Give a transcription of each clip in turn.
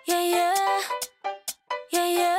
Yeah, yeah, yeah, yeah.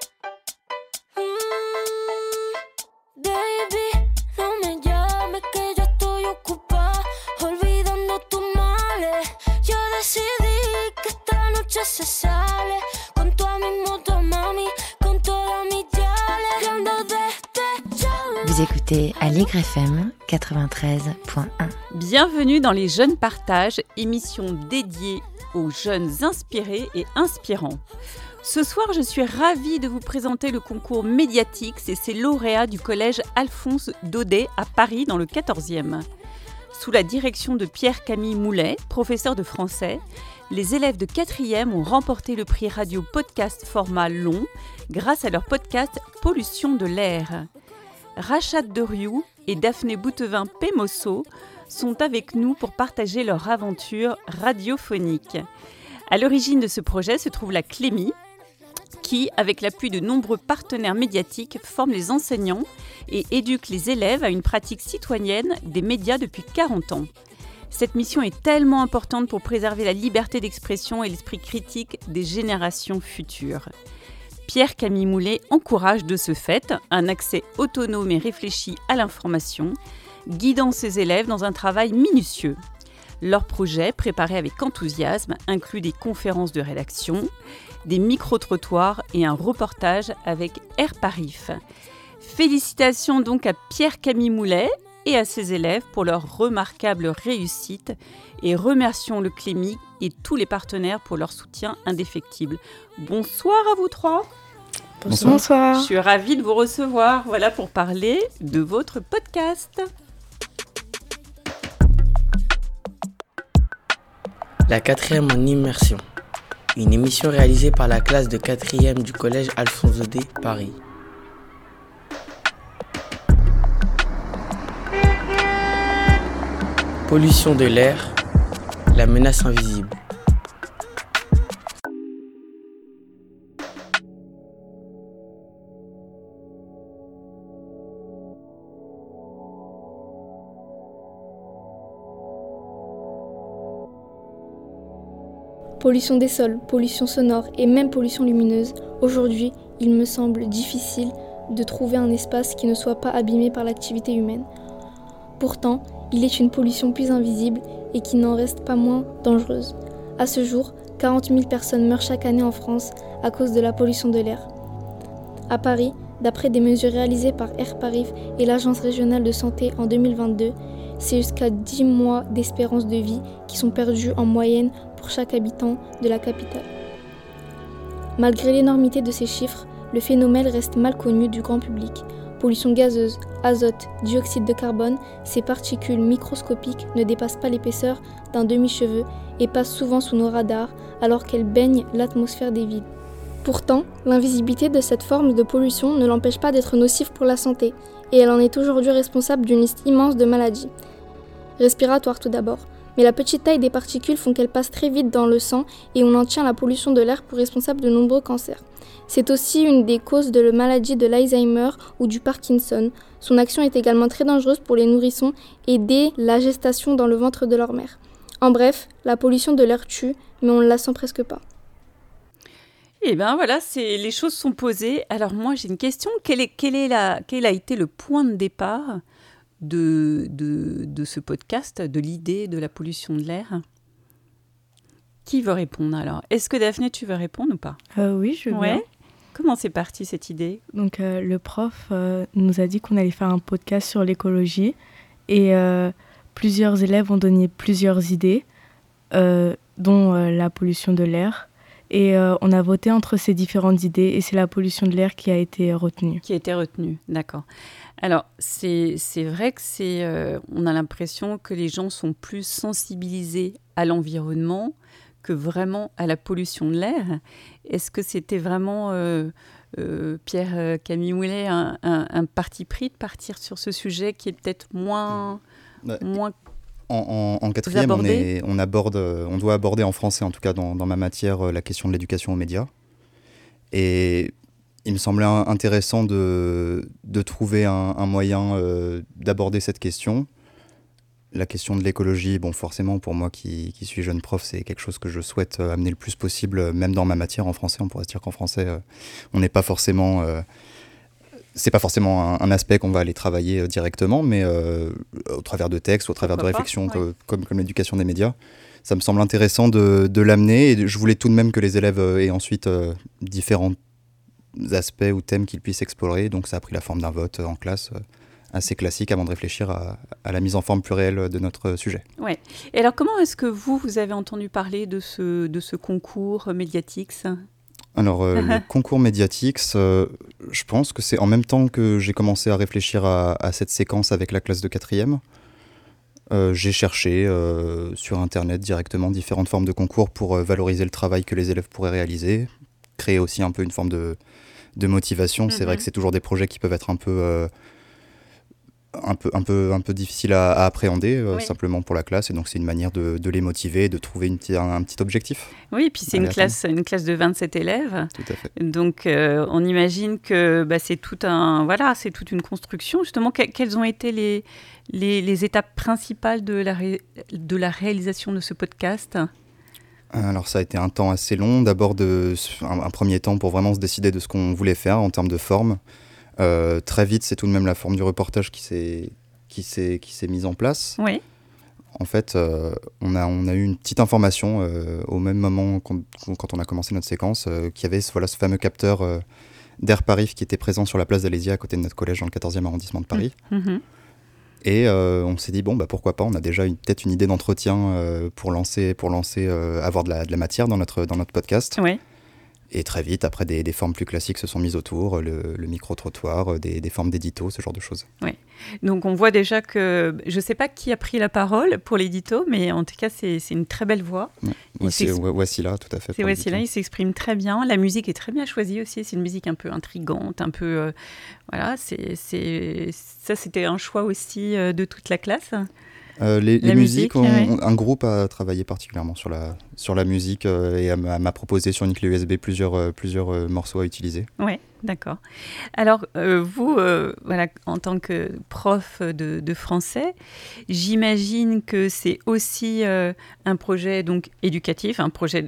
Baby, no me llames que yo estoy ocupada, olvidando tus males. Yo decidí que esta noche se sale, con toda mi moto, mami, con toda mi yale. Que ando despechada. Vous écoutez Allegre FM 93.1. Bienvenue dans Les Jeunes Partages, émission dédiée aux jeunes inspirés et inspirants. Ce soir, je suis ravie de vous présenter le concours médiatique et ses lauréats du collège Alphonse Daudet à Paris dans le 14e. Sous la direction de Pierre-Camille Moulet, professeur de français, les élèves de 4e ont remporté le prix radio podcast format long grâce à leur podcast Pollution de l'air. Rachat Deriou et Daphné Boutevin-Pémosso sont avec nous pour partager leur aventure radiophonique. À l'origine de ce projet se trouve la Clémy, qui, avec l'appui de nombreux partenaires médiatiques, forme les enseignants et éduque les élèves à une pratique citoyenne des médias depuis 40 ans. Cette mission est tellement importante pour préserver la liberté d'expression et l'esprit critique des générations futures. Pierre-Camille Moulet encourage de ce fait un accès autonome et réfléchi à l'information, guidant ses élèves dans un travail minutieux. Leur projet, préparé avec enthousiasme, inclut des conférences de rédaction, des micro-trottoirs et un reportage avec Air Parif. Félicitations donc à Pierre-Camille Moulet et à ses élèves pour leur remarquable réussite et remercions le Clémy et tous les partenaires pour leur soutien indéfectible. Bonsoir à vous trois. Bonsoir. Je suis ravie de vous recevoir, voilà, pour parler de votre podcast. La 4e en immersion. Une émission réalisée par la classe de 4e du collège Alphonse Daudet, Paris. Pollution de l'air, la menace invisible. Pollution des sols, pollution sonore et même pollution lumineuse, aujourd'hui, il me semble difficile de trouver un espace qui ne soit pas abîmé par l'activité humaine. Pourtant, il est une pollution plus invisible et qui n'en reste pas moins dangereuse. À ce jour, 40 000 personnes meurent chaque année en France à cause de la pollution de l'air. À Paris, d'après des mesures réalisées par Air Parif et l'Agence régionale de santé en 2022, c'est jusqu'à 10 mois d'espérance de vie qui sont perdus en moyenne pour chaque habitant de la capitale. Malgré l'énormité de ces chiffres, le phénomène reste mal connu du grand public. Pollution gazeuse, azote, dioxyde de carbone, ces particules microscopiques ne dépassent pas l'épaisseur d'un demi-cheveu et passent souvent sous nos radars alors qu'elles baignent l'atmosphère des villes. Pourtant, l'invisibilité de cette forme de pollution ne l'empêche pas d'être nocive pour la santé et elle en est aujourd'hui responsable d'une liste immense de maladies. Respiratoires tout d'abord. Mais la petite taille des particules font qu'elles passent très vite dans le sang et on en tient la pollution de l'air pour responsable de nombreux cancers. C'est aussi une des causes de la maladie de l'Alzheimer ou du Parkinson. Son action est également très dangereuse pour les nourrissons et dès la gestation dans le ventre de leur mère. En bref, la pollution de l'air tue, mais on ne la sent presque pas. Eh bien voilà, les choses sont posées. Alors moi j'ai une question, quel a été le point de départ de ce podcast, de l'idée de la pollution de l'air? Qui veut répondre alors? Est-ce que Daphné, tu veux répondre ou pas? Oui, je veux bien. Comment c'est parti cette idée? Donc le prof nous a dit qu'on allait faire un podcast sur l'écologie et plusieurs élèves ont donné plusieurs idées, dont la pollution de l'air. Et on a voté entre ces différentes idées et c'est la pollution de l'air qui a été retenue. Qui a été retenue, d'accord. Alors, c'est vrai que on a l'impression que les gens sont plus sensibilisés à l'environnement que vraiment à la pollution de l'air. Est-ce que c'était vraiment, Pierre-Camille Moulet, un parti pris de partir sur ce sujet qui est peut-être moins En quatrième, on doit aborder en français, en tout cas dans ma matière, la question de l'éducation aux médias. Et il me semblait intéressant de trouver un moyen d'aborder cette question La question de l'écologie, bon, forcément, pour moi qui suis jeune prof, c'est quelque chose que je souhaite amener le plus possible, même dans ma matière en français. On pourrait se dire qu'en français, on n'est pas forcément... c'est pas forcément un aspect qu'on va aller travailler directement, mais au travers de textes, au travers de réflexions comme l'éducation des médias, ça me semble intéressant de l'amener. Et je voulais tout de même que les élèves aient ensuite différents aspects ou thèmes qu'ils puissent explorer. Donc ça a pris la forme d'un vote en classe assez classique avant de réfléchir à la mise en forme plus réelle de notre sujet. Ouais. Et alors comment est-ce que vous avez entendu parler de ce concours Mediatix ? Alors, le concours Mediatix, je pense que c'est en même temps que j'ai commencé à réfléchir à cette séquence avec la classe de 4e. J'ai cherché sur Internet directement différentes formes de concours pour valoriser le travail que les élèves pourraient réaliser, créer aussi un peu une forme de motivation. C'est vrai que c'est toujours des projets qui peuvent être un peu difficiles à appréhender simplement pour la classe, et donc c'est une manière de les motiver, de trouver un petit objectif. Oui, et puis c'est une classe de 27 élèves. Tout à fait. Donc on imagine que c'est toute une construction. Justement, quelles ont été les étapes principales de la réalisation de ce podcast ? Alors ça a été un temps assez long. D'abord un premier temps pour vraiment se décider de ce qu'on voulait faire en termes de forme. Très vite, c'est tout de même la forme du reportage qui s'est mise en place. Oui. En fait, on a eu une petite information au même moment quand on a commencé notre séquence, qu'il y avait ce fameux capteur d'Air Paris qui était présent sur la place d'Alésia à côté de notre collège dans le 14e arrondissement de Paris. Et on s'est dit, pourquoi pas, on a déjà peut-être une idée d'entretien pour lancer avoir de la matière dans notre podcast. Oui. Et très vite, après, des formes plus classiques se sont mises autour, le micro-trottoir, des formes d'édito, ce genre de choses. Oui. Donc on voit déjà que, je ne sais pas qui a pris la parole pour l'édito, mais en tout cas, c'est une très belle voix. Ouais. Wassila, tout à fait. C'est Wassila, il s'exprime très bien. La musique est très bien choisie aussi. C'est une musique un peu intrigante, un peu... ça, c'était un choix aussi de toute la classe. Les musiques, un groupe a travaillé particulièrement sur la musique et m'a proposé sur une clé USB plusieurs morceaux à utiliser. Oui, d'accord. Alors, vous, en tant que prof de français, j'imagine que c'est aussi un projet donc, éducatif, un projet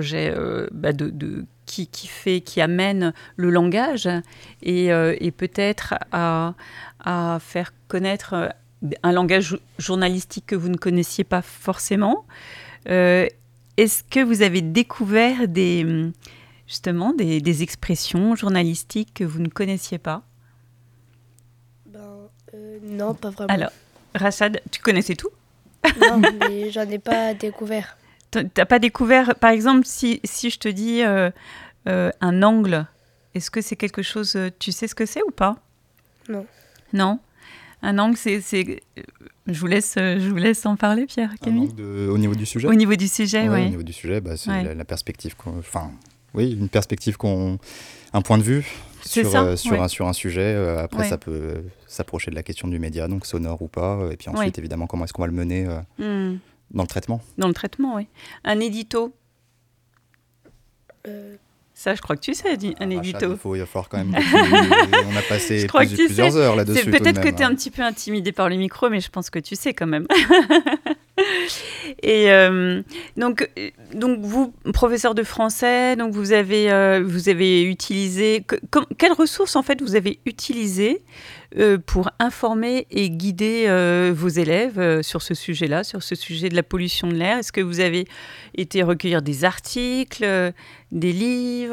qui amène le langage et peut-être à faire connaître... un langage journalistique que vous ne connaissiez pas forcément. Est-ce que vous avez découvert des expressions journalistiques que vous ne connaissiez pas ? Non, pas vraiment. Alors, Rachad, tu connaissais tout ? Non, mais j'en ai pas découvert. T'as pas découvert, par exemple, si je te dis un angle, est-ce que c'est quelque chose, tu sais ce que c'est ou pas ? Non. Non ? Un angle, c'est... Je vous laisse en parler, Pierre, Camille. Au niveau du sujet ? Au niveau du sujet, oui. Au niveau du sujet, c'est la perspective une perspective un point de vue sur un sujet. Après, ça peut s'approcher de la question du média, donc sonore ou pas. Et puis ensuite, évidemment, comment est-ce qu'on va le mener dans le traitement ? Dans le traitement, oui. Un édito Ça, je crois que tu sais, un édito. Il va falloir quand même... on a passé plusieurs heures là-dessus. Peut-être que tu es un petit peu intimidé par le micro, mais je pense que tu sais quand même. Et donc vous, professeur de français, donc vous avez utilisé... Quelles ressources, en fait, vous avez utilisées pour informer et guider vos élèves sur ce sujet-là, sur ce sujet de la pollution de l'air ? Est-ce que vous avez été recueillir des articles, des livres ?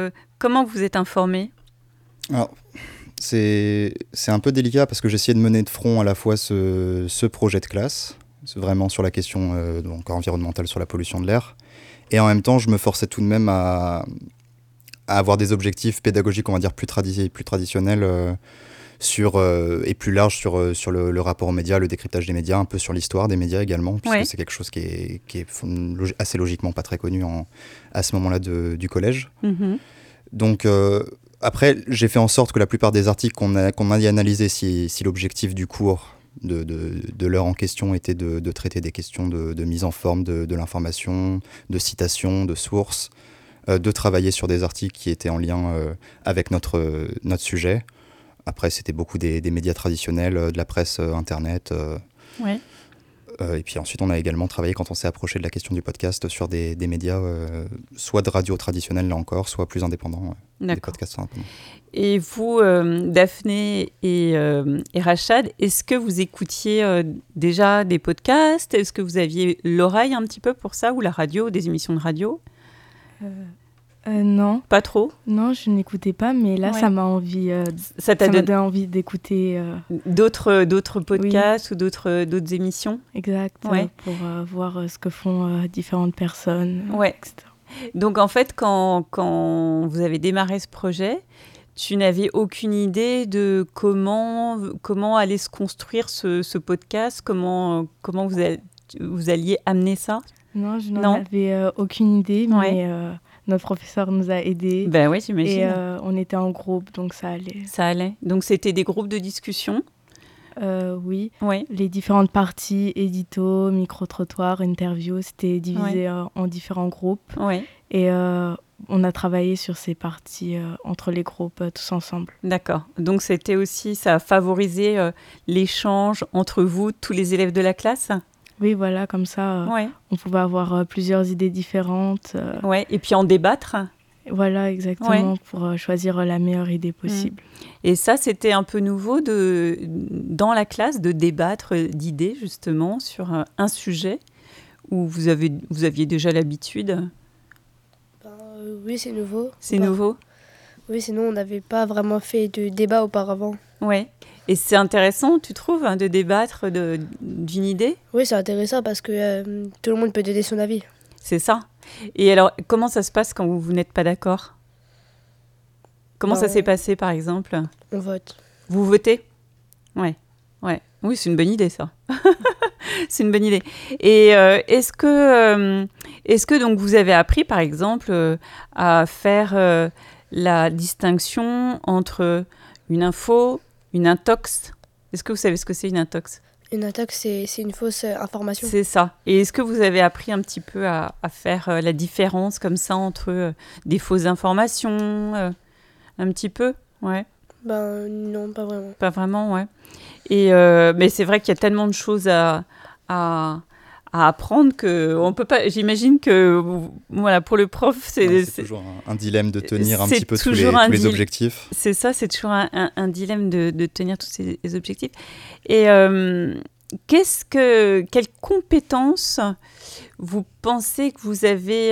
Comment vous êtes informés ? Alors, c'est un peu délicat parce que j'essayais de mener de front à la fois ce projet de classe, vraiment sur la question environnementale, sur la pollution de l'air, et en même temps, je me forçais tout de même à avoir des objectifs pédagogiques, on va dire, plus traditionnels, et plus large sur le rapport aux médias, le décryptage des médias, un peu sur l'histoire des médias également, puisque c'est quelque chose qui est assez logiquement pas très connu à ce moment-là du collège. Donc après, j'ai fait en sorte que la plupart des articles qu'on a analysés, si l'objectif du cours de l'heure en question était de traiter des questions de mise en forme de l'information, de citation, de sources, de travailler sur des articles qui étaient en lien avec notre sujet. Après, c'était beaucoup des médias traditionnels, de la presse internet. Et puis ensuite, on a également travaillé, quand on s'est approché de la question du podcast, sur des médias, soit de radio traditionnelle, là encore, soit plus indépendants, des podcasts indépendants. Et vous, Daphné et Rachad, est-ce que vous écoutiez déjà des podcasts ? Est-ce que vous aviez l'oreille un petit peu pour ça, ou la radio, des émissions de radio ? Non. Pas trop ? Non, je n'écoutais pas, mais là, ça m'a envie. Ça t'a donné envie d'écouter d'autres podcasts ou d'autres émissions ? Exact. Pour voir ce que font différentes personnes, etc. Donc en fait, quand vous avez démarré ce projet, tu n'avais aucune idée de comment allait se construire ce podcast, comment vous alliez amener ça ? Non, je n'en avais aucune idée, mais notre professeur nous a aidés. Ben oui, j'imagine. Et on était en groupe, donc ça allait. Ça allait. Donc c'était des groupes de discussion ? Oui. Les différentes parties, édito, micro-trottoir, interview, c'était divisé en différents groupes. Et on a travaillé sur ces parties entre les groupes tous ensemble. D'accord. Donc c'était aussi, ça a favorisé l'échange entre vous, tous les élèves de la classe ? Oui, voilà, comme ça, on pouvait avoir plusieurs idées différentes. Et puis en débattre. Voilà, exactement, pour choisir la meilleure idée possible. Et ça, c'était un peu nouveau dans la classe de débattre d'idées, justement, sur un sujet où vous aviez déjà l'habitude ? Oui, c'est nouveau. C'est nouveau ? Oui, sinon on n'avait pas vraiment fait de débat auparavant. Ouais. Et c'est intéressant, tu trouves, de débattre d'une idée ? Oui, c'est intéressant parce que tout le monde peut donner son avis. C'est ça. Et alors, comment ça se passe quand vous n'êtes pas d'accord ? Comment ça s'est passé, par exemple ? On vote. Vous votez ? Ouais. Oui, c'est une bonne idée, ça. C'est une bonne idée. Et est-ce que donc vous avez appris, par exemple, à faire la distinction entre une info, une intox ? Est-ce que vous savez ce que c'est une intox ? Une intox, c'est une fausse information. C'est ça. Et est-ce que vous avez appris un petit peu à faire la différence comme ça entre des fausses informations un petit peu ? Ouais. Non, pas vraiment. Pas vraiment, ouais. Et mais c'est vrai qu'il y a tellement de choses à apprendre que on peut pas. J'imagine que voilà, pour le prof, c'est toujours un dilemme de tenir un petit peu tous les objectifs. C'est ça, c'est toujours un dilemme de tenir tous ces objectifs. Et quelles compétences vous pensez que vous avez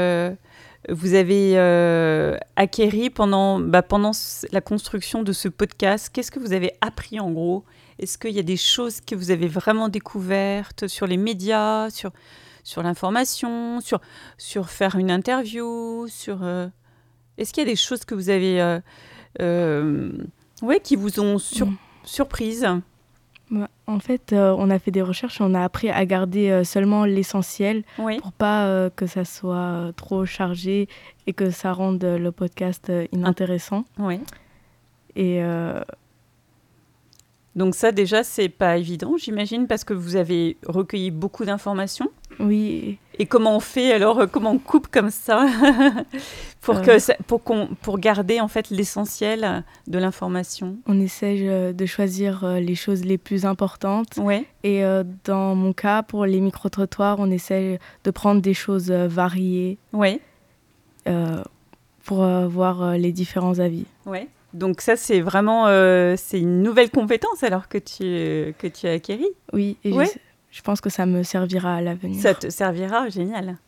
acquéries pendant la construction de ce podcast ? Qu'est-ce que vous avez appris en gros ? Est-ce qu'il y a des choses que vous avez vraiment découvertes sur les médias, sur l'information, sur faire une interview, Est-ce qu'il y a des choses que vous avez qui vous ont surprise ? En fait, on a fait des recherches et on a appris à garder seulement l'essentiel pour pas que ça soit trop chargé et que ça rende le podcast inintéressant. Et donc ça, déjà, c'est pas évident, j'imagine, parce que vous avez recueilli beaucoup d'informations. Oui. Et comment on fait alors ? Comment on coupe comme ça pour garder en fait l'essentiel de l'information ? On essaie de choisir les choses les plus importantes. Et dans mon cas, pour les micro-trottoirs, on essaie de prendre des choses variées pour voir les différents avis. Donc ça, c'est vraiment c'est une nouvelle compétence alors que tu as acquérie. Oui, et je pense que ça me servira à l'avenir. Ça te servira, génial.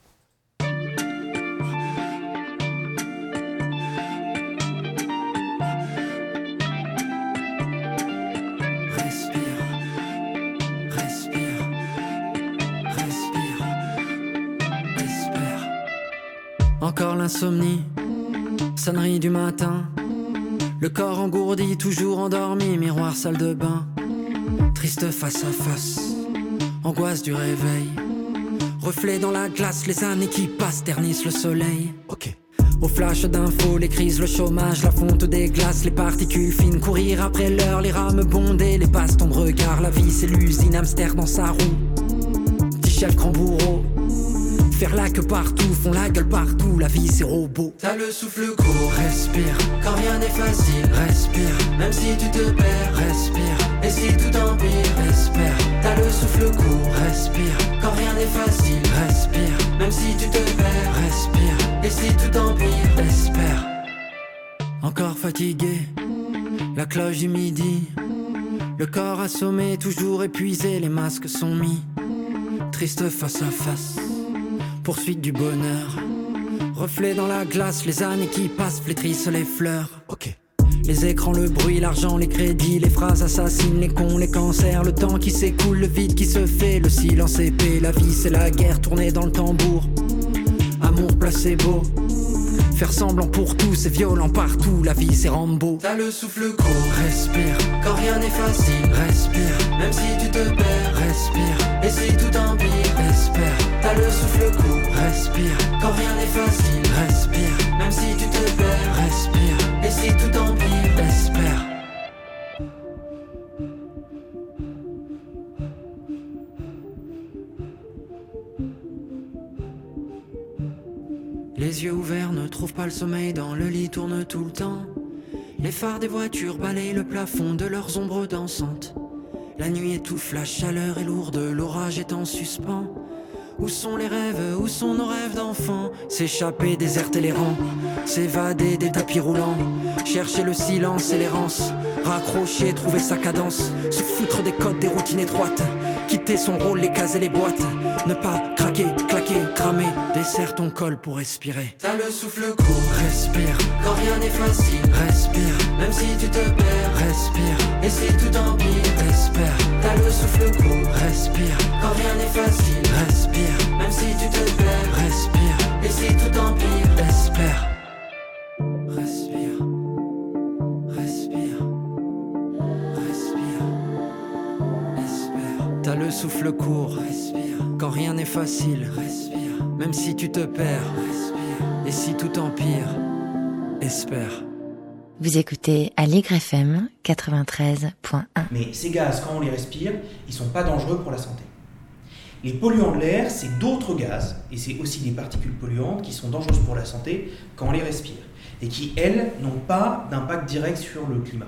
Encore l'insomnie, sonnerie du matin. Le corps engourdi, toujours endormi, miroir, salle de bain. Triste face à face, angoisse du réveil. Reflet dans la glace, les années qui passent ternissent le soleil. Au flash d'infos, les crises, le chômage, la fonte des glaces, les particules fines, courir après l'heure, les rames bondées, les bastons de regard, la vie c'est l'usine, hamster dans sa roue. Petit chef grand bourreau, faire la queue partout, font la gueule partout, la vie c'est robot. T'as le souffle court, respire, quand rien n'est facile, respire, même si tu te perds, respire, et si tout empire, espère. T'as le souffle court, respire, quand rien n'est facile, respire, même si tu te perds, respire, et si tout empire, espère. Encore fatigué, la cloche du midi, le corps assommé, toujours épuisé, les masques sont mis. Triste face à face, poursuite du bonheur, reflet dans la glace, les années qui passent flétrissent les fleurs. Ok. Les écrans, le bruit, l'argent, les crédits, les phrases assassines, les cons, les cancers, le temps qui s'écoule, le vide qui se fait, le silence épais, la vie c'est la guerre tournée dans le tambour. Amour placebo, faire semblant pour tout, c'est violent partout, la vie c'est Rambo. T'as le souffle court, respire, quand rien n'est facile, respire, même si tu te perds, respire, et si tout empire, espère. T'as le souffle court, respire, quand rien n'est facile, respire, même si tu te perds, respire, et si tout empire, espère. Les yeux ouverts ne trouvent pas le sommeil, dans le lit tournent tout le temps. Les phares des voitures balayent le plafond de leurs ombres dansantes. La nuit étouffe, la chaleur est lourde, l'orage est en suspens. Où sont les rêves, où sont nos rêves d'enfants? S'échapper, déserter les rangs, s'évader des tapis roulants, chercher le silence et l'errance, raccrocher, trouver sa cadence, se foutre des codes, des routines étroites, quitter son rôle, les cases et les boîtes, ne pas craquer, claquer, cramer, desserre ton col pour respirer. T'as le souffle court, respire, quand rien n'est facile, respire, même si tu te perds, respire, et si tout empire, espère. T'as le souffle court, respire, quand rien n'est facile, respire, même si tu te perds, respire, et si tout empire, espère. Respire, respire, respire, espère. T'as le souffle court, respire, quand rien n'est facile, respire, même si tu te perds, respire, et si tout empire, espère. Vous écoutez Aligre FM 93.1. Mais ces gaz, quand on les respire, ils ne sont pas dangereux pour la santé. Les polluants de l'air, c'est d'autres gaz, et c'est aussi des particules polluantes qui sont dangereuses pour la santé quand on les respire, et qui, elles, n'ont pas d'impact direct sur le climat.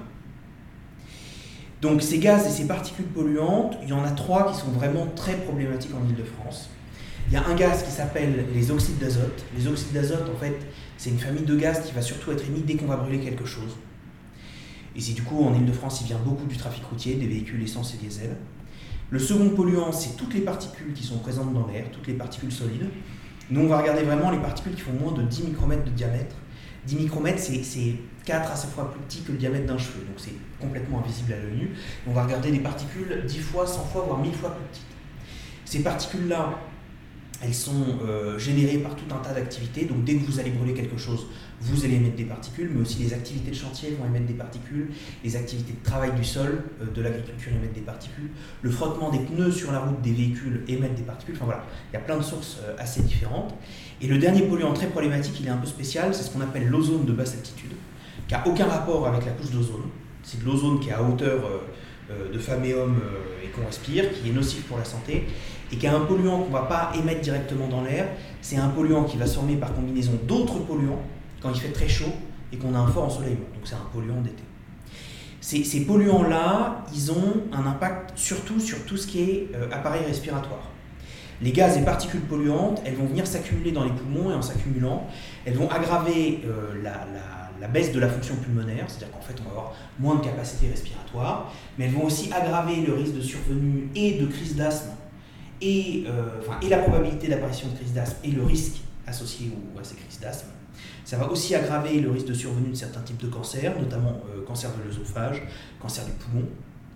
Donc ces gaz et ces particules polluantes, il y en a 3 qui sont vraiment très problématiques en Île-de-France. Il y a un gaz qui s'appelle les oxydes d'azote. Les oxydes d'azote, en fait, c'est une famille de gaz qui va surtout être émis dès qu'on va brûler quelque chose. Et c'est du coup, en Île-de-France, il vient beaucoup du trafic routier, des véhicules essence et diesel. Le second polluant, c'est toutes les particules qui sont présentes dans l'air, toutes les particules solides. Nous, on va regarder vraiment les particules qui font moins de 10 micromètres de diamètre. 10 micromètres, c'est 4 à 5 fois plus petit que le diamètre d'un cheveu, donc c'est complètement invisible à l'œil nu. On va regarder des particules 10 fois, 100 fois, voire 1000 fois plus petites. Ces particules-là, elles sont générées par tout un tas d'activités, donc dès que vous allez brûler quelque chose, vous allez émettre des particules, mais aussi les activités de chantier vont émettre des particules, les activités de travail du sol, de l'agriculture émettent des particules, le frottement des pneus sur la route des véhicules émettent des particules, enfin voilà, il y a plein de sources assez différentes. Et le dernier polluant très problématique, il est un peu spécial, c'est ce qu'on appelle l'ozone de basse altitude, qui n'a aucun rapport avec la couche d'ozone, c'est de l'ozone qui est à hauteur de femmes et hommes et qu'on respire, qui est nocif pour la santé, et qui a un polluant qu'on ne va pas émettre directement dans l'air, c'est un polluant qui va se former par combinaison d'autres polluants quand il fait très chaud et qu'on a un fort ensoleillement, donc c'est un polluant d'été. Ces polluants-là, ils ont un impact surtout sur tout ce qui est appareil respiratoire. Les gaz et particules polluantes, elles vont venir s'accumuler dans les poumons et en s'accumulant, elles vont aggraver la baisse de la fonction pulmonaire, c'est-à-dire qu'en fait on va avoir moins de capacité respiratoire, mais elles vont aussi aggraver le risque de survenue et de crise d'asthme, et la probabilité d'apparition de crise d'asthme et le risque associé à ces crises d'asthme. Ça va aussi aggraver le risque de survenue de certains types de cancers, notamment cancer de l'œsophage, cancer du poumon.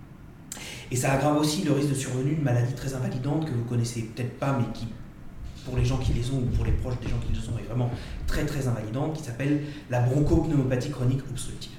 Et ça aggrave aussi le risque de survenue de maladies très invalidantes que vous connaissez peut-être pas, mais qui, pour les gens qui les ont ou pour les proches des gens qui les ont, est vraiment très très invalidante, qui s'appelle la bronchopneumopathie chronique obstructive.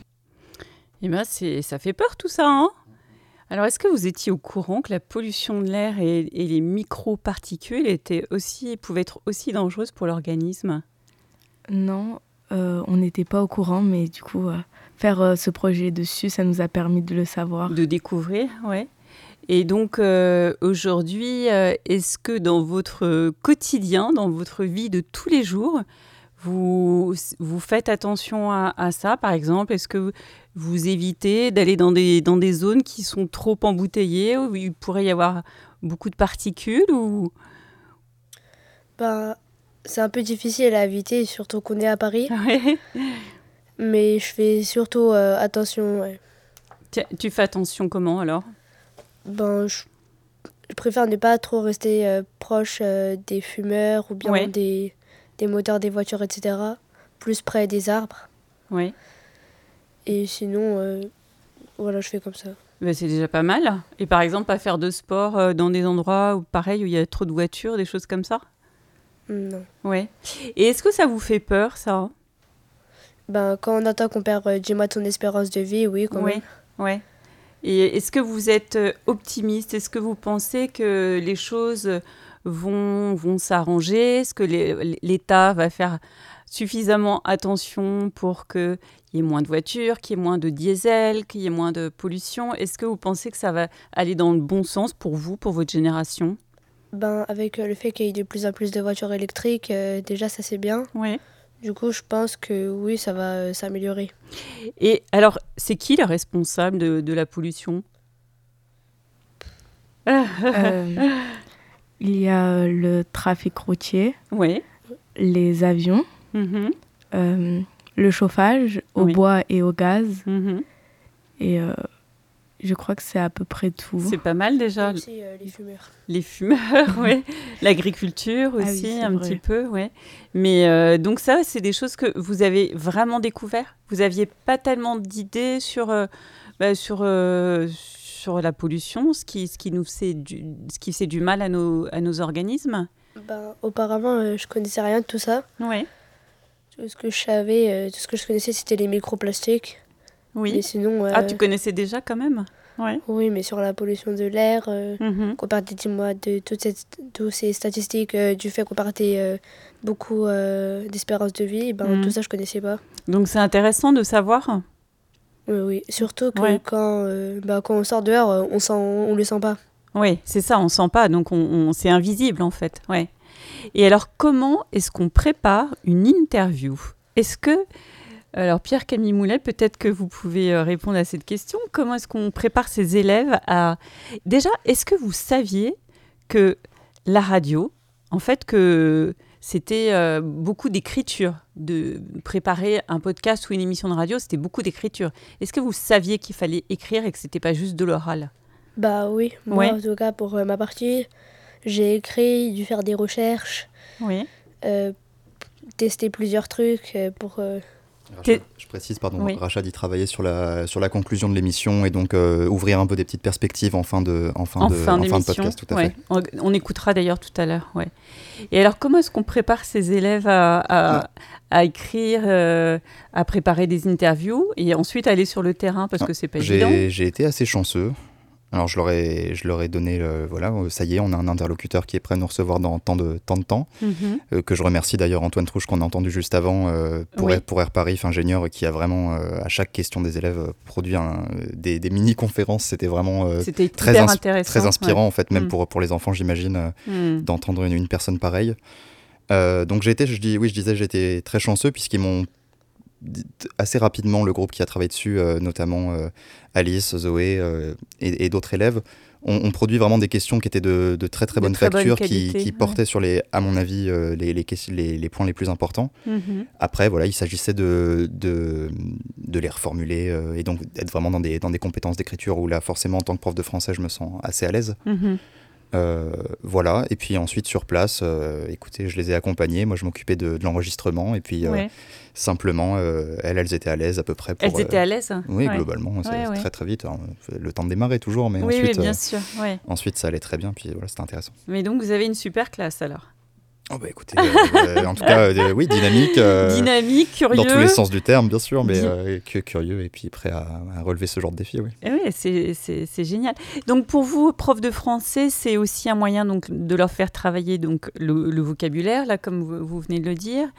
Eh bien, ça fait peur tout ça, hein ? Alors, est-ce que vous étiez au courant que la pollution de l'air et les microparticules pouvaient être aussi dangereuses pour l'organisme ? Non, on n'était pas au courant, mais du coup, faire ce projet dessus, ça nous a permis de le savoir. De découvrir, ouais. Et donc, aujourd'hui, est-ce que dans votre quotidien, dans votre vie de tous les jours, vous faites attention à ça, par exemple? Est-ce que vous évitez d'aller dans des zones qui sont trop embouteillées, où il pourrait y avoir beaucoup de particules ou... Ben, c'est un peu difficile à éviter, surtout qu'on est à Paris. Ouais. Mais je fais surtout attention. Ouais. Tu fais attention comment alors? Ben, je préfère ne pas trop rester proche des fumeurs ou bien des moteurs des voitures, etc. Plus près des arbres. Oui. Et sinon, voilà, je fais comme ça. Ben, c'est déjà pas mal. Et par exemple, pas faire de sport dans des endroits où, pareil, où il y a trop de voitures, des choses comme ça? Non. Ouais. Et est-ce que ça vous fait peur, ça? Ben, quand on entend qu'on perd 10 mois de son espérance de vie, oui, quand même. Ouais. Et est-ce que vous êtes optimiste? Est-ce que vous pensez que les choses vont s'arranger? Est-ce que l'État va faire suffisamment attention pour qu'il y ait moins de voitures, qu'il y ait moins de diesel, qu'il y ait moins de pollution? Est-ce que vous pensez que ça va aller dans le bon sens pour vous, pour votre génération? Ben, avec le fait qu'il y ait de plus en plus de voitures électriques, déjà ça c'est bien. Oui. Du coup, je pense que oui, ça va s'améliorer. Et alors, c'est qui le responsable de la pollution? Il y a le trafic routier, les avions, le chauffage au bois et au gaz. Et je crois que c'est à peu près tout. C'est pas mal déjà. Et aussi les fumeurs. Les fumeurs, oui. L'agriculture aussi, oui, un vrai. petit peu, oui. Mais donc ça, c'est des choses que vous avez vraiment découvert? Vous n'aviez pas tellement d'idées sur la pollution, ce qui fait du mal à nos organismes? Ben, auparavant, je connaissais rien de tout ça. Oui. Tout ce que je savais, tout ce que je connaissais, c'était les microplastiques. Oui. Mais sinon, tu connaissais déjà quand même? Ouais. Oui, mais sur la pollution de l'air, qu'on perdait 10 mois de toutes ces statistiques, du fait qu'on perdait beaucoup d'espérance de vie, tout ça, je connaissais pas. Donc, c'est intéressant de savoir? Oui. Surtout que quand on sort dehors, on le sent pas. Oui, c'est ça, on sent pas, donc c'est invisible en fait. Ouais. Et alors, comment est-ce qu'on prépare une interview? Alors, Pierre-Camille Moulet, peut-être que vous pouvez répondre à cette question. Comment est-ce qu'on prépare ses élèves à... Déjà, est-ce que vous saviez que la radio, en fait, que c'était beaucoup d'écriture, de préparer un podcast ou une émission de radio, c'était beaucoup d'écriture. Est-ce que vous saviez qu'il fallait écrire et que c'était pas juste de l'oral? Bah oui, moi en tout cas pour ma partie, j'ai écrit, dû faire des recherches, tester plusieurs trucs pour... Je précise, Rachad y travaillait sur la conclusion de l'émission et donc ouvrir un peu des petites perspectives en fin de podcast, tout à fait. On écoutera d'ailleurs tout à l'heure. Ouais. Et alors, comment est-ce qu'on prépare ses élèves à écrire, à préparer des interviews et ensuite aller sur le terrain parce que c'est pas évident? J'ai été assez chanceux. Alors je leur ai donné, ça y est, on a un interlocuteur qui est prêt à nous recevoir dans tant de temps, que je remercie d'ailleurs Antoine Trouche qu'on a entendu juste avant, pour Air Paris, ingénieur qui a vraiment, à chaque question des élèves, produit des mini-conférences. C'était vraiment très inspirant en fait, même pour les enfants j'imagine, d'entendre une personne pareille. Donc j'ai été très chanceux puisqu'ils m'ont assez rapidement, le groupe qui a travaillé dessus, notamment Alice, Zoé et d'autres élèves, ont produit vraiment des questions qui étaient de très très bonne facture, qui portaient sur à mon avis, les points les plus importants. Après, voilà, il s'agissait de les reformuler et donc d'être vraiment dans des compétences d'écriture où là, forcément, en tant que prof de français, je me sens assez à l'aise. Voilà, et puis ensuite sur place, écoutez, je les ai accompagnés, moi je m'occupais de l'enregistrement et puis simplement elles étaient à l'aise à peu près. Elles étaient à l'aise? Oui, globalement, c'est très très vite. Alors, le temps de démarrer toujours, mais ensuite, bien sûr, ensuite ça allait très bien, puis voilà, c'était intéressant. Mais donc vous avez une super classe alors? Oh bah écoutez, en tout cas, oui, dynamique. Dynamique, curieux. Dans tous les sens du terme, bien sûr, mais curieux et puis prêt à relever ce genre de défi, oui. Oui, c'est génial. Donc pour vous, prof de français, c'est aussi un moyen donc, de leur faire travailler donc, le vocabulaire, là, comme vous venez de le dire.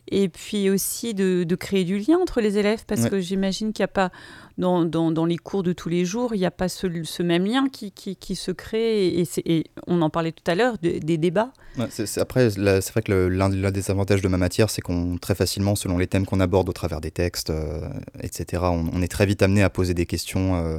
et puis aussi de créer du lien entre les élèves, parce que j'imagine qu'il n'y a pas, dans les cours de tous les jours, il n'y a pas ce même lien qui se crée, et on en parlait tout à l'heure, des débats. Ouais, après, c'est vrai que l'un des avantages de ma matière, c'est qu'on, très facilement, selon les thèmes qu'on aborde au travers des textes, etc., on est très vite amené à poser des questions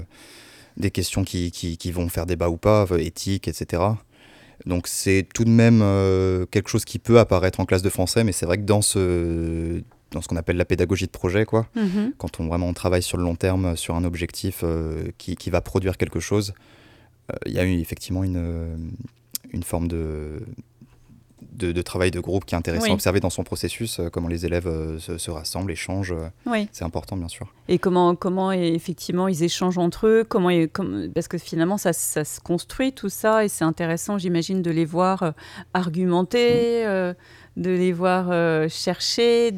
qui vont faire débat ou pas, éthiques, etc. Donc c'est tout de même quelque chose qui peut apparaître en classe de français, mais c'est vrai que dans ce qu'on appelle la pédagogie de projet, quoi, quand on travaille sur le long terme, sur un objectif qui va produire quelque chose, il y a eu effectivement une forme de travail de groupe qui est intéressant à observer dans son processus, comment les élèves se rassemblent, échangent. C'est important, bien sûr. Et comment effectivement ils échangent entre eux, parce que finalement ça se construit tout ça, et c'est intéressant, j'imagine, de les voir argumenter, de les voir chercher.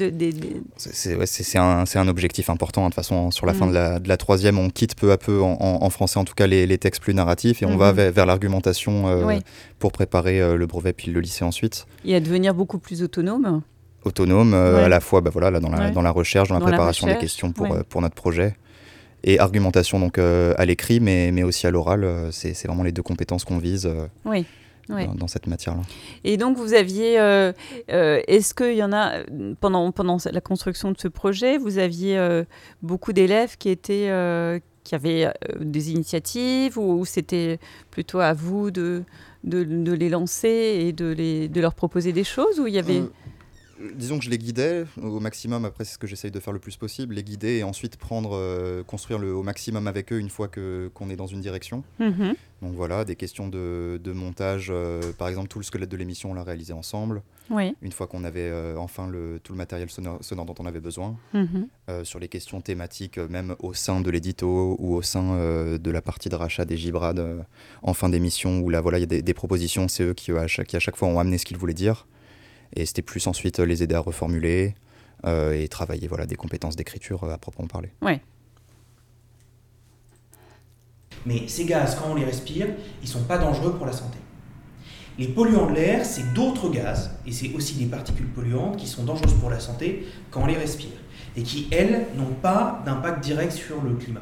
C'est un objectif important. De toute façon, sur la fin de la troisième, on quitte peu à peu, en français en tout cas, les textes plus narratifs, et on va vers l'argumentation pour préparer le brevet puis le lycée ensuite. Et à devenir beaucoup plus autonome. À la fois dans la recherche, dans la préparation des questions pour notre projet. Et argumentation donc à l'écrit, mais aussi à l'oral. C'est vraiment les deux compétences qu'on vise. Dans cette matière-là. Et donc, vous aviez... est-ce qu'il y en a... Pendant la construction de ce projet, vous aviez beaucoup d'élèves qui avaient des initiatives, ou c'était plutôt à vous de les lancer et de leur proposer des choses, ou il y avait... Disons que je les guidais au maximum. Après, c'est ce que j'essaye de faire le plus possible, les guider et ensuite construire au maximum avec eux une fois qu'on est dans une direction. Donc voilà, des questions de montage. Par exemple, tout le squelette de l'émission, on l'a réalisé ensemble. Une fois qu'on avait enfin tout le matériel sonore dont on avait besoin. Sur les questions thématiques, même au sein de l'édito ou au sein de la partie de rachat des Gibrades en fin d'émission, où là, voilà, il y a des propositions. C'est eux qui à chaque fois ont amené ce qu'ils voulaient dire. Et c'était plus ensuite les aider à reformuler et travailler des compétences d'écriture à proprement parler. Mais ces gaz, quand on les respire, ils ne sont pas dangereux pour la santé. Les polluants de l'air, c'est d'autres gaz, et c'est aussi des particules polluantes qui sont dangereuses pour la santé quand on les respire, et qui, elles, n'ont pas d'impact direct sur le climat.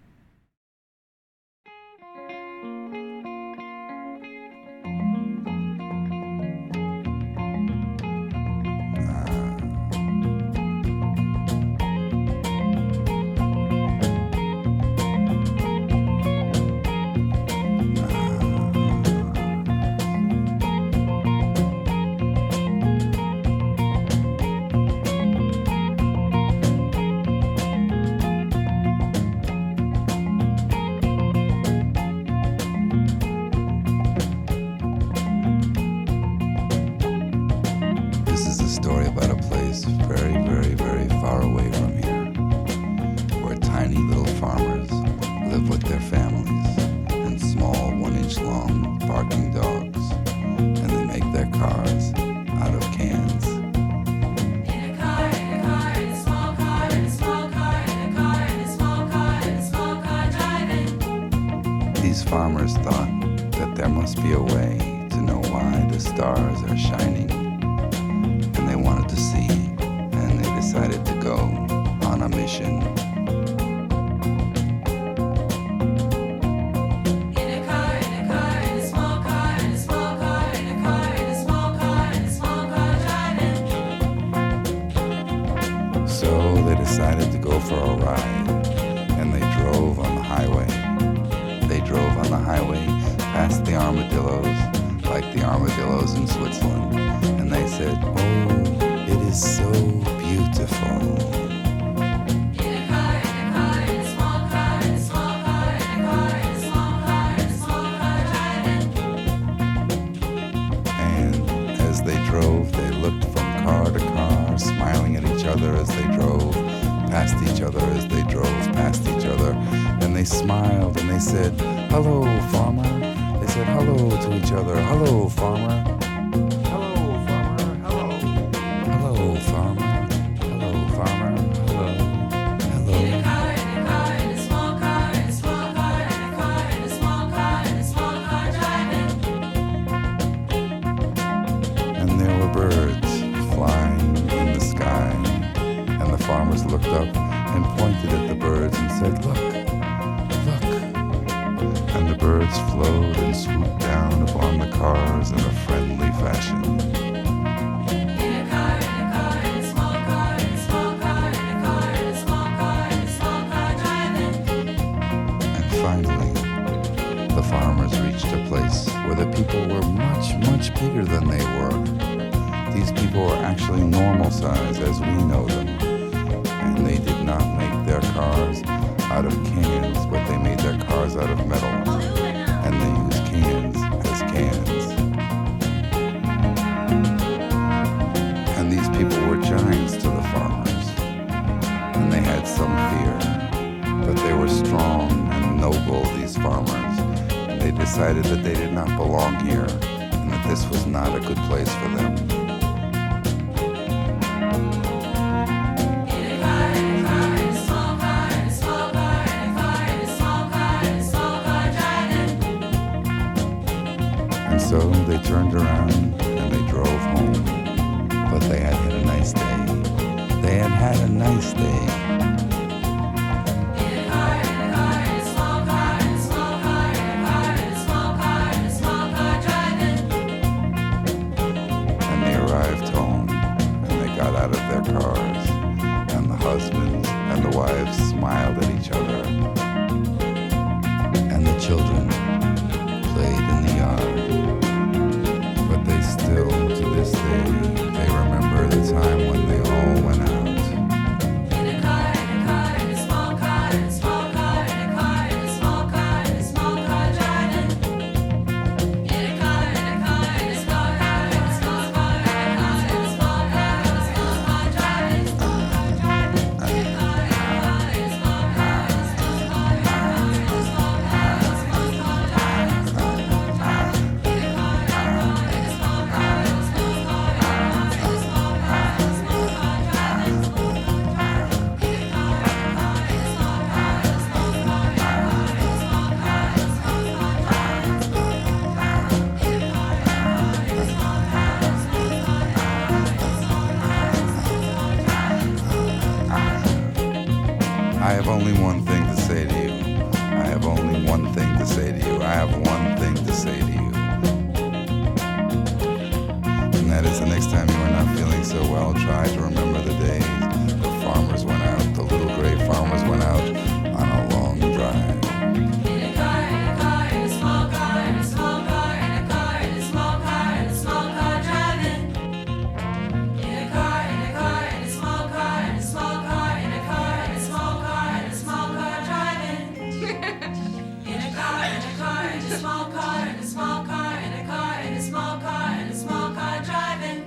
Farmers thought that there must be a way to know why the stars are shining, and they wanted to see, and they decided to go on a mission. So they decided to go for a ride, and they drove on the highway. They drove on the highway past the armadillos, like the armadillos in Switzerland. And they said, "Oh, it is so beautiful." And as they drove, they looked from car to car, smiling at each other as they drove, past each other as they drove past each other. And they smiled and they said, "Hello, farmer." They said hello to each other. "Hello, farmer." "Hello, farmer." "Hello." "Hello, farmer." "Hello, farmer." "Hello." "Hello." In a car, in a car, in a small car, in a small car, in a car, in a small car, in a small car driving. And there were birds flying in the sky. up and pointed at the birds and said, "Look, look." And the birds flowed and swooped down upon the cars in a friendly fashion. Finally, the farmers reached a place where the people were much, much bigger than they were. These people were actually normal size as we know them. And they did not make their cars out of cans, but they made their cars out of metal. And they used cans as cans. And these people were giants to the farmers. And they had some fear. But they were strong and noble, these farmers, and they decided that they did not belong here, and that this was not a good place for them. And so they turned around and they drove home, but they had had a nice day. They had had a nice day. Cars, and the husbands and the wives smiled at each other, and the children played in the yard. But they still, to this day, they remember the time when they all went out. In a car, in a car, in a small car, in a small car, in a car, in a small car, in a small car driving. In a car, in a car, in a small car, in a small car, in a car, in a small car, in a small car. I have only one thing to say to you. I have only one thing to say to you. I have one thing to say to you. And that is the next time you are not feeling so well, try to remember the days the farmers went out, the little gray farmers went out on a long drive. In a car, in a car, in a small car, in a small car, in a car, in a small car, in a small car driving. In a car, in a car, in a small car, in a small car, in a car, in a small car, in a small car driving. In a car, in a car, in a small car, in a small car, in a car, in a small car, in a small car driving.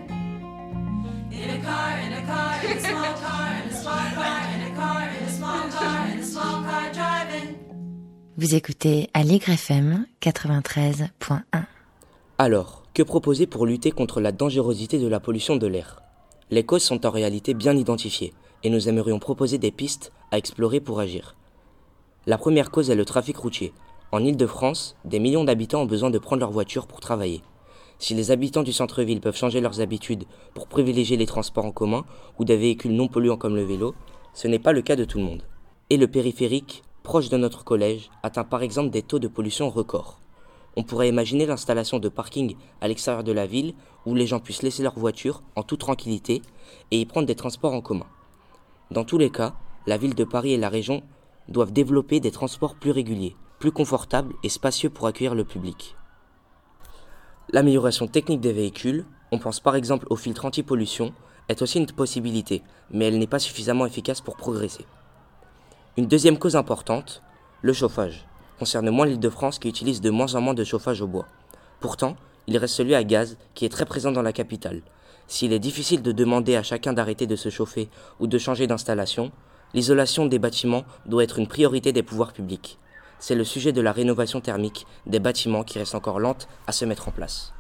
In a car, in a car, in a small car, in a small car, in a car, in a small car, in a small car driving. Vous écoutez Aligre FM 93.1. Alors, que proposer pour lutter contre la dangerosité de la pollution de l'air ? Les causes sont en réalité bien identifiées et nous aimerions proposer des pistes à explorer pour agir. La première cause est le trafic routier. En Île-de-France, des millions d'habitants ont besoin de prendre leur voiture pour travailler. Si les habitants du centre-ville peuvent changer leurs habitudes pour privilégier les transports en commun ou des véhicules non polluants comme le vélo, ce n'est pas le cas de tout le monde. Et le périphérique, proche de notre collège, atteint par exemple des taux de pollution records. On pourrait imaginer l'installation de parkings à l'extérieur de la ville où les gens puissent laisser leur voiture en toute tranquillité et y prendre des transports en commun. Dans tous les cas, la ville de Paris et la région doivent développer des transports plus réguliers, plus confortables et spacieux pour accueillir le public. L'amélioration technique des véhicules, on pense par exemple au filtre anti-pollution, est aussi une possibilité, mais elle n'est pas suffisamment efficace pour progresser. Une deuxième cause importante, le chauffage, concerne moins l'Île-de-France qui utilise de moins en moins de chauffage au bois. Pourtant, il reste celui à gaz qui est très présent dans la capitale. S'il est difficile de demander à chacun d'arrêter de se chauffer ou de changer d'installation, l'isolation des bâtiments doit être une priorité des pouvoirs publics. C'est le sujet de la rénovation thermique des bâtiments qui reste encore lente à se mettre en place.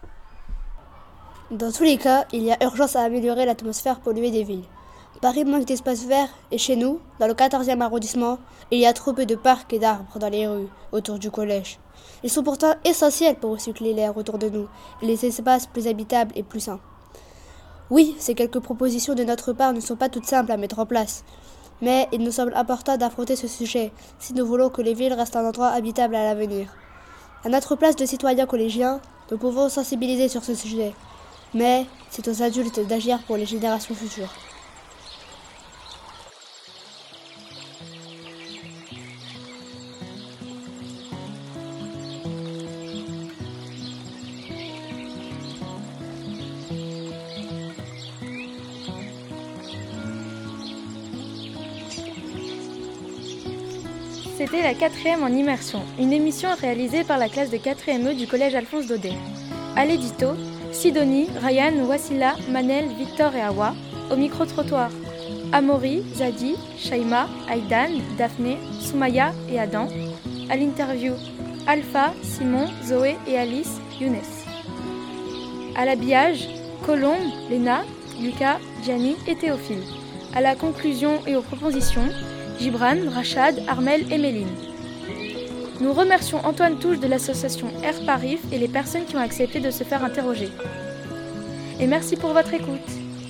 Dans tous les cas, il y a urgence à améliorer l'atmosphère polluée des villes. Paris manque d'espace vert et chez nous, dans le 14e arrondissement, il y a trop peu de parcs et d'arbres dans les rues autour du collège. Ils sont pourtant essentiels pour recycler l'air autour de nous et les espaces plus habitables et plus sains. Oui, ces quelques propositions de notre part ne sont pas toutes simples à mettre en place. Mais il nous semble important d'affronter ce sujet si nous voulons que les villes restent un endroit habitable à l'avenir. À notre place de citoyens collégiens, nous pouvons sensibiliser sur ce sujet. Mais c'est aux adultes d'agir pour les générations futures. C'était la 4e en immersion, une émission réalisée par la classe de 4e E du collège Alphonse Daudet. À l'édito, Sidonie, Ryan, Wassila, Manel, Victor et Awa. Au micro-trottoir, Amaury, Zadi, Shaima, Aïdan, Daphné, Soumaya et Adam. À l'interview, Alpha, Simon, Zoé et Alice, Younes. À l'habillage, Colombe, Léna, Lucas, Gianni et Théophile. À la conclusion et aux propositions, Gibran, Rachad, Armel et Méline. Nous remercions Antoine Touche de l'association Air Paris et les personnes qui ont accepté de se faire interroger. Et merci pour votre écoute.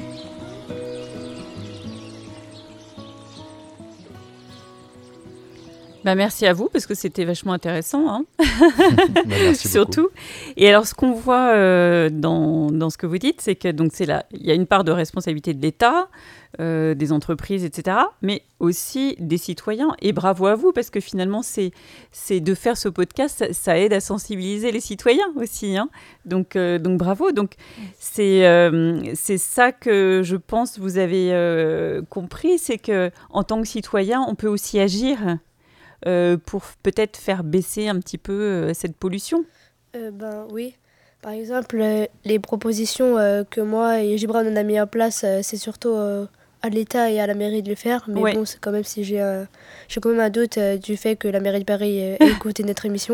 Merci à vous parce que c'était vachement intéressant, hein. Merci surtout. beaucoup. Et alors, ce qu'on voit dans ce que vous dites, c'est que donc il y a une part de responsabilité de l'État, des entreprises, etc., mais aussi des citoyens. Et bravo à vous parce que finalement, c'est de faire ce podcast, ça aide à sensibiliser les citoyens aussi, hein. Donc bravo. Donc c'est ça que je pense vous avez compris, c'est que en tant que citoyen, on peut aussi agir. Pour peut-être faire baisser un petit peu cette pollution. Oui. Par exemple, les propositions que moi et Gibran on a mis en place, c'est surtout à l'État et à la mairie de le faire. Mais ouais. Bon, c'est quand même si j'ai quand même un doute du fait que la mairie de Paris ait écouté notre émission.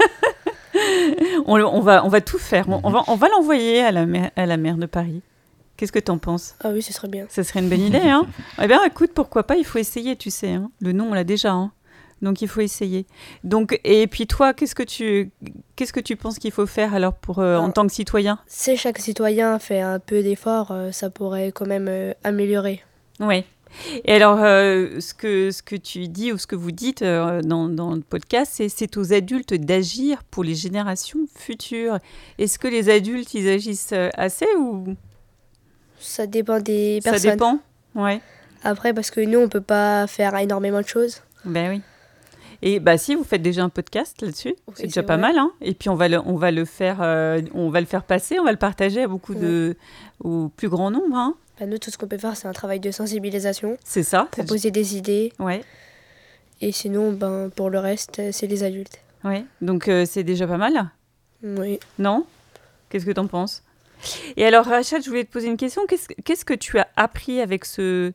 on va tout faire. On va l'envoyer à la maire de Paris. Qu'est-ce que tu en penses ? Ah oui, ce serait bien. Ça serait une bonne idée, hein. Eh bien, écoute, pourquoi pas, il faut essayer, tu sais. Hein. Le nom, on l'a déjà, hein. Donc, il faut essayer. Donc, et puis toi, qu'est-ce que tu penses qu'il faut faire alors en tant que citoyen ? Si chaque citoyen fait un peu d'effort, ça pourrait quand même améliorer. Oui. Et alors, ce que tu dis ou ce que vous dites dans le podcast, c'est aux adultes d'agir pour les générations futures. Est-ce que les adultes, ils agissent assez ou... Ça dépend des personnes. Ça dépend, ouais. Après, parce que nous, on ne peut pas faire énormément de choses. Ben oui. Et si vous faites déjà un podcast là-dessus, oui, c'est déjà pas mal, hein. Et puis on va le faire passer, on va le partager à au plus grand nombre, hein. Nous, tout ce qu'on peut faire, c'est un travail de sensibilisation. C'est ça. Proposer des idées. Ouais. Et sinon, pour le reste, c'est les adultes. Ouais. Donc c'est déjà pas mal. Oui. Non ? Qu'est-ce que t'en penses ? Et alors Rachad, je voulais te poser une question. Qu'est-ce que tu as appris avec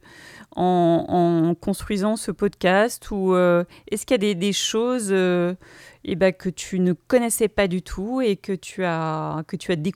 en construisant ce podcast, ou est-ce qu'il y a des choses que tu ne connaissais pas du tout et que tu as découvert ?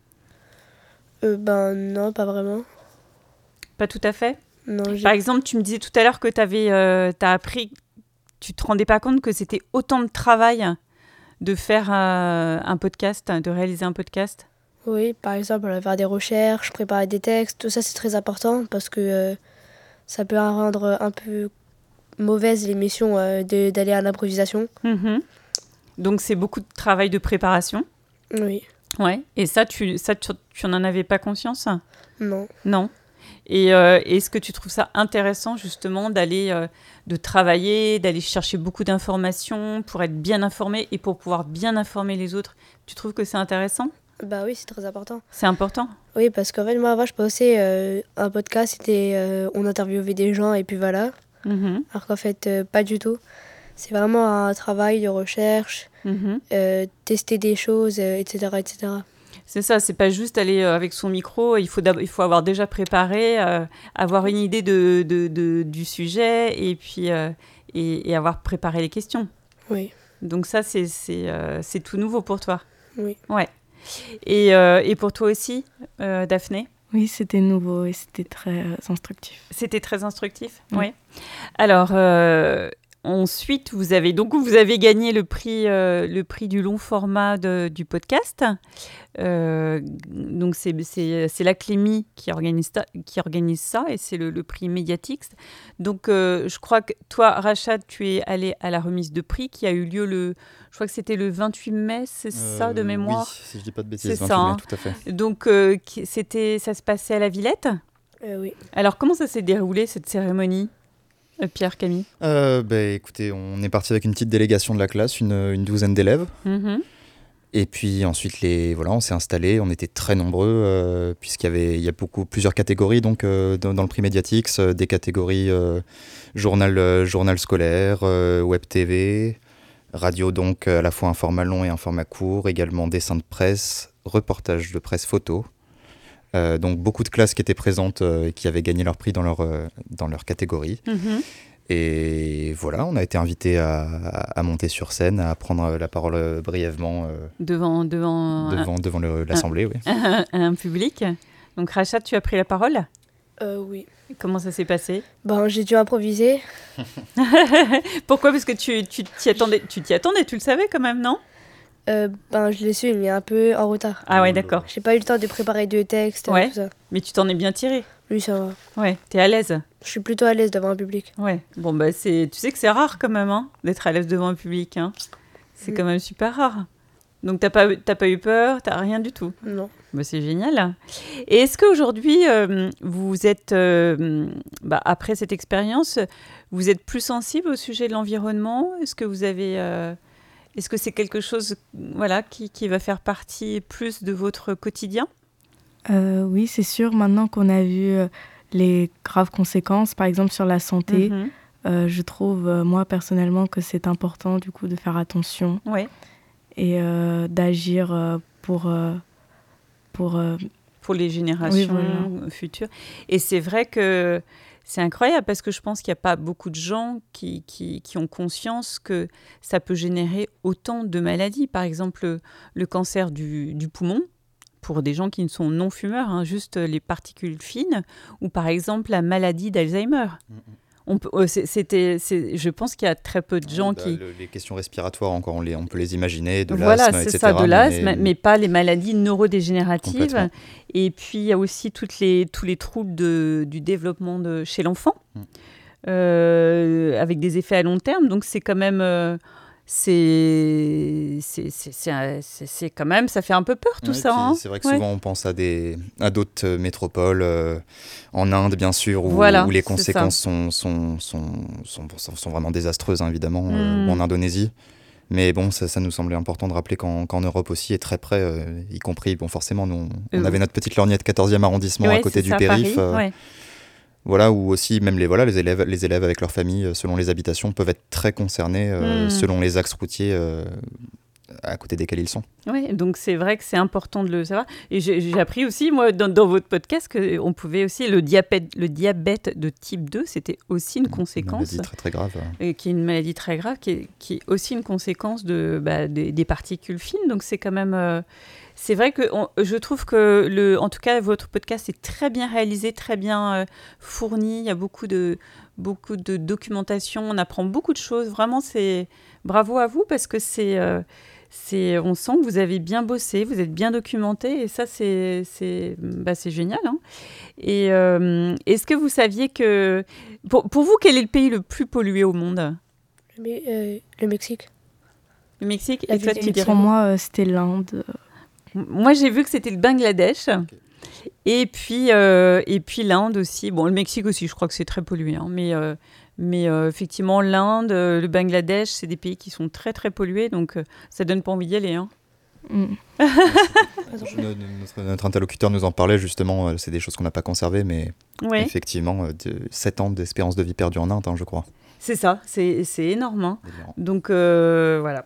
Non, pas vraiment. Pas tout à fait ? Non. Par exemple, tu me disais tout à l'heure que t'as appris, tu te rendais pas compte que c'était autant de travail de faire un podcast, de réaliser un podcast ? Oui, par exemple, on va faire des recherches, préparer des textes, tout ça c'est très important parce que ça peut rendre un peu mauvaise l'émission d'aller à l'improvisation. Mmh. Donc c'est beaucoup de travail de préparation. Oui. Ouais. Et ça, tu n'en avais pas conscience ? Non. Non. Et est-ce que tu trouves ça intéressant justement de travailler, d'aller chercher beaucoup d'informations pour être bien informé et pour pouvoir bien informer les autres ? Tu trouves que c'est intéressant ? Oui, c'est très important. C'est important ? Oui, parce qu'en fait, moi, avant, je pensais un podcast, c'était on interviewait des gens et puis voilà. Mmh. Alors qu'en fait, pas du tout. C'est vraiment un travail de recherche, tester des choses, etc., etc. C'est ça, c'est pas juste aller avec son micro, il faut avoir déjà préparé, avoir une idée du sujet et puis et avoir préparé les questions. Oui. Donc ça, c'est tout nouveau pour toi. Oui. Ouais. Et pour toi aussi, Daphné ? Oui, c'était nouveau et c'était très instructif. C'était très instructif, oui. Alors, ensuite, vous avez gagné le prix du long format du podcast. Donc, c'est la Clémy qui organise ça et c'est le prix Mediatix. Donc, je crois que toi, Rachad, tu es allé à la remise de prix qui a eu lieu je crois que c'était le 28 mai, c'est ça de mémoire? Oui, si je ne dis pas de bêtises, c'est 28 ça, mai, tout à fait. Donc, ça se passait à la Villette? Oui. Alors, comment ça s'est déroulé, cette cérémonie, Pierre, Camille? Écoutez, on est parti avec une petite délégation de la classe, une douzaine d'élèves. Mm-hmm. Et puis ensuite, on s'est installés, on était très nombreux, puisqu'il y a plusieurs catégories donc, dans le prix Mediatix, des catégories journal scolaire, web TV, radio, donc à la fois un format long et un format court, également dessin de presse, reportage de presse photo. Donc beaucoup de classes qui étaient présentes et qui avaient gagné leur prix dans leur catégorie. Mm-hmm. Et voilà, on a été invités à monter sur scène, à prendre la parole brièvement devant l'Assemblée. Oui. Un public. Donc Rachad, tu as pris la parole? Oui. Comment ça s'est passé? J'ai dû improviser. Pourquoi? Parce que tu t'y attendais, tu le savais quand même, non? Je l'ai su, mais un peu en retard. Ah ouais, d'accord. J'ai pas eu le temps de préparer deux textes, ouais. Tout ça. Mais tu t'en es bien tiré? Oui, ça va. Ouais, t'es à l'aise? Je suis plutôt à l'aise devant un public. Ouais, bon tu sais que c'est rare quand même, hein, d'être à l'aise devant un public, hein. C'est quand même super rare. Donc t'as pas eu peur, t'as rien du tout? Non. C'est génial. Et est-ce qu'aujourd'hui, vous êtes, après cette expérience, vous êtes plus sensible au sujet de l'environnement? Est-ce que vous avez... Est-ce que c'est quelque chose qui va faire partie plus de votre quotidien? Oui, c'est sûr. Maintenant qu'on a vu les graves conséquences, par exemple sur la santé, je trouve, moi personnellement, que c'est important du coup de faire attention et d'agir pour les générations futures. Et c'est vrai que c'est incroyable parce que je pense qu'il n'y a pas beaucoup de gens qui ont conscience que ça peut générer autant de maladies. Par exemple, le cancer du poumon, pour des gens qui ne sont non-fumeurs, juste les particules fines, ou par exemple la maladie d'Alzheimer. Je pense qu'il y a très peu de gens qui... Les questions respiratoires, encore, on peut les imaginer, de l'asthme, etc. C'est ça, de l'asthme, mais pas les maladies neurodégénératives. Et puis, il y a aussi tous les troubles du développement chez l'enfant, avec des effets à long terme. Donc, c'est quand même... C'est quand même, ça fait un peu peur tout ça. Hein. C'est vrai que souvent on pense à d'autres métropoles, en Inde bien sûr, où les conséquences sont vraiment désastreuses, hein, évidemment, ou en Indonésie. Mais bon, ça nous semblait important de rappeler qu'en Europe aussi, est très près, y compris, forcément, nous, on avait notre petite lorgnette 14e arrondissement à côté du périph'. Voilà, où aussi même les élèves avec leur famille, selon les habitations, peuvent être très concernés selon les axes routiers à côté desquels ils sont. Oui, donc c'est vrai que c'est important de le savoir. Et j'ai appris aussi, moi, dans votre podcast, qu'on pouvait aussi, le diabète de type 2, c'était aussi une conséquence. Une maladie très très grave. Qui est une maladie très grave, qui est aussi une conséquence des particules fines. Donc c'est quand même... c'est vrai que je trouve que, en tout cas, votre podcast est très bien réalisé, très bien fourni. Il y a beaucoup de documentation. On apprend beaucoup de choses. Vraiment, c'est bravo à vous parce que on sent que vous avez bien bossé, vous êtes bien documenté et ça, c'est génial. Hein. Et est-ce que vous saviez que... Pour vous, quel est le pays le plus pollué au monde? Le Mexique. Le Mexique? Et toi, tu dirais? Pour moi, c'était l'Inde. Moi, j'ai vu que c'était le Bangladesh. Okay. Et puis l'Inde aussi. Bon, le Mexique aussi, je crois que c'est très pollué. Hein, mais effectivement, l'Inde, le Bangladesh, c'est des pays qui sont très, très pollués. Donc, ça donne pas envie d'y aller. Hein. Notre interlocuteur nous en parlait justement. C'est des choses qu'on n'a pas conservées. Mais effectivement, 7 ans d'espérance de vie perdue en Inde, hein, je crois. C'est ça. C'est énorme. Hein. Donc, voilà.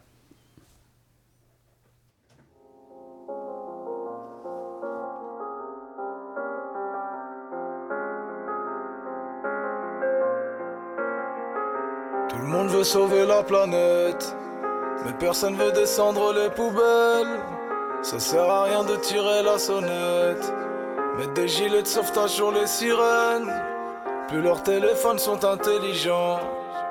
Tout le monde veut sauver la planète, mais personne veut descendre les poubelles. Ça sert à rien de tirer la sonnette, mettre des gilets de sauvetage sur les sirènes. Plus leurs téléphones sont intelligents,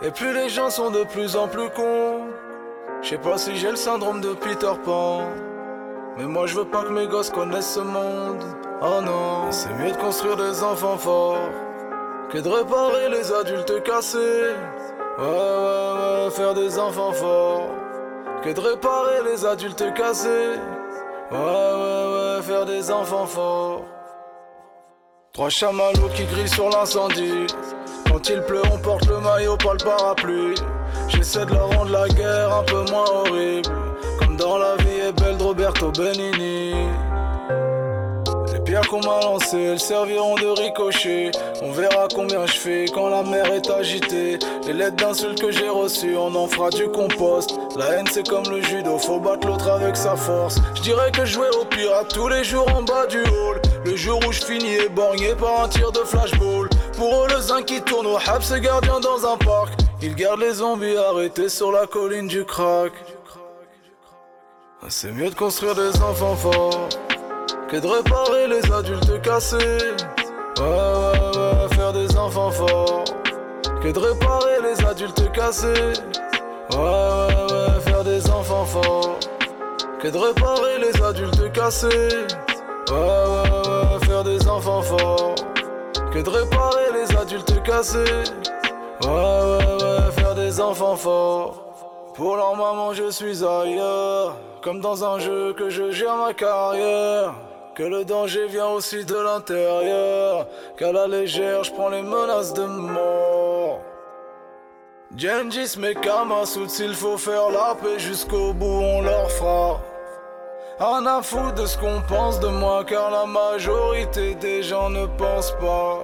Et puis les gens sont de plus en plus cons. Je sais pas si j'ai le syndrome de Peter Pan, mais moi je veux pas que mes gosses connaissent ce monde. Oh non, c'est mieux de construire des enfants forts que de réparer les adultes cassés. Ouais, faire des enfants forts que de réparer les adultes cassés. Ouais, faire des enfants forts. 3 chamallows qui grillent sur l'incendie. Quand il pleut, on porte le maillot, pas le parapluie. J'essaie de leur rendre la guerre un peu moins horrible, comme dans La vie est belle de Roberto Benigni. Les pierres qu'on m'a lancées, elles serviront de ricochet. On verra combien je fais quand la mer est agitée. Les lettres d'insultes que j'ai reçues, on en fera du compost. La haine c'est comme le judo, faut battre l'autre avec sa force. Je dirais que je jouais au pirate tous les jours en bas du hall. Le jour où je finis éborgné par un tir de flashball. Pour eux le zinc qui tourne au hab, c'est gardien dans un parc. Ils gardent les zombies arrêtés sur la colline du crack. C'est mieux de construire des enfants forts que de réparer les adultes cassés. Ouais, faire des enfants forts que de réparer les adultes cassés. Ouais, faire des enfants forts que de réparer les adultes cassés. Ouais, faire des enfants forts que de réparer les adultes cassés. Ouais, faire des enfants forts. Pour leur maman je suis ailleurs, comme dans un jeu que je gère ma carrière. Que le danger vient aussi de l'intérieur, qu'à la légère je prends les menaces de mort. Gengis mes Kamasuts, s'il faut faire la paix jusqu'au bout on leur fera. Rien à foutre de ce qu'on pense de moi, car la majorité des gens ne pensent pas.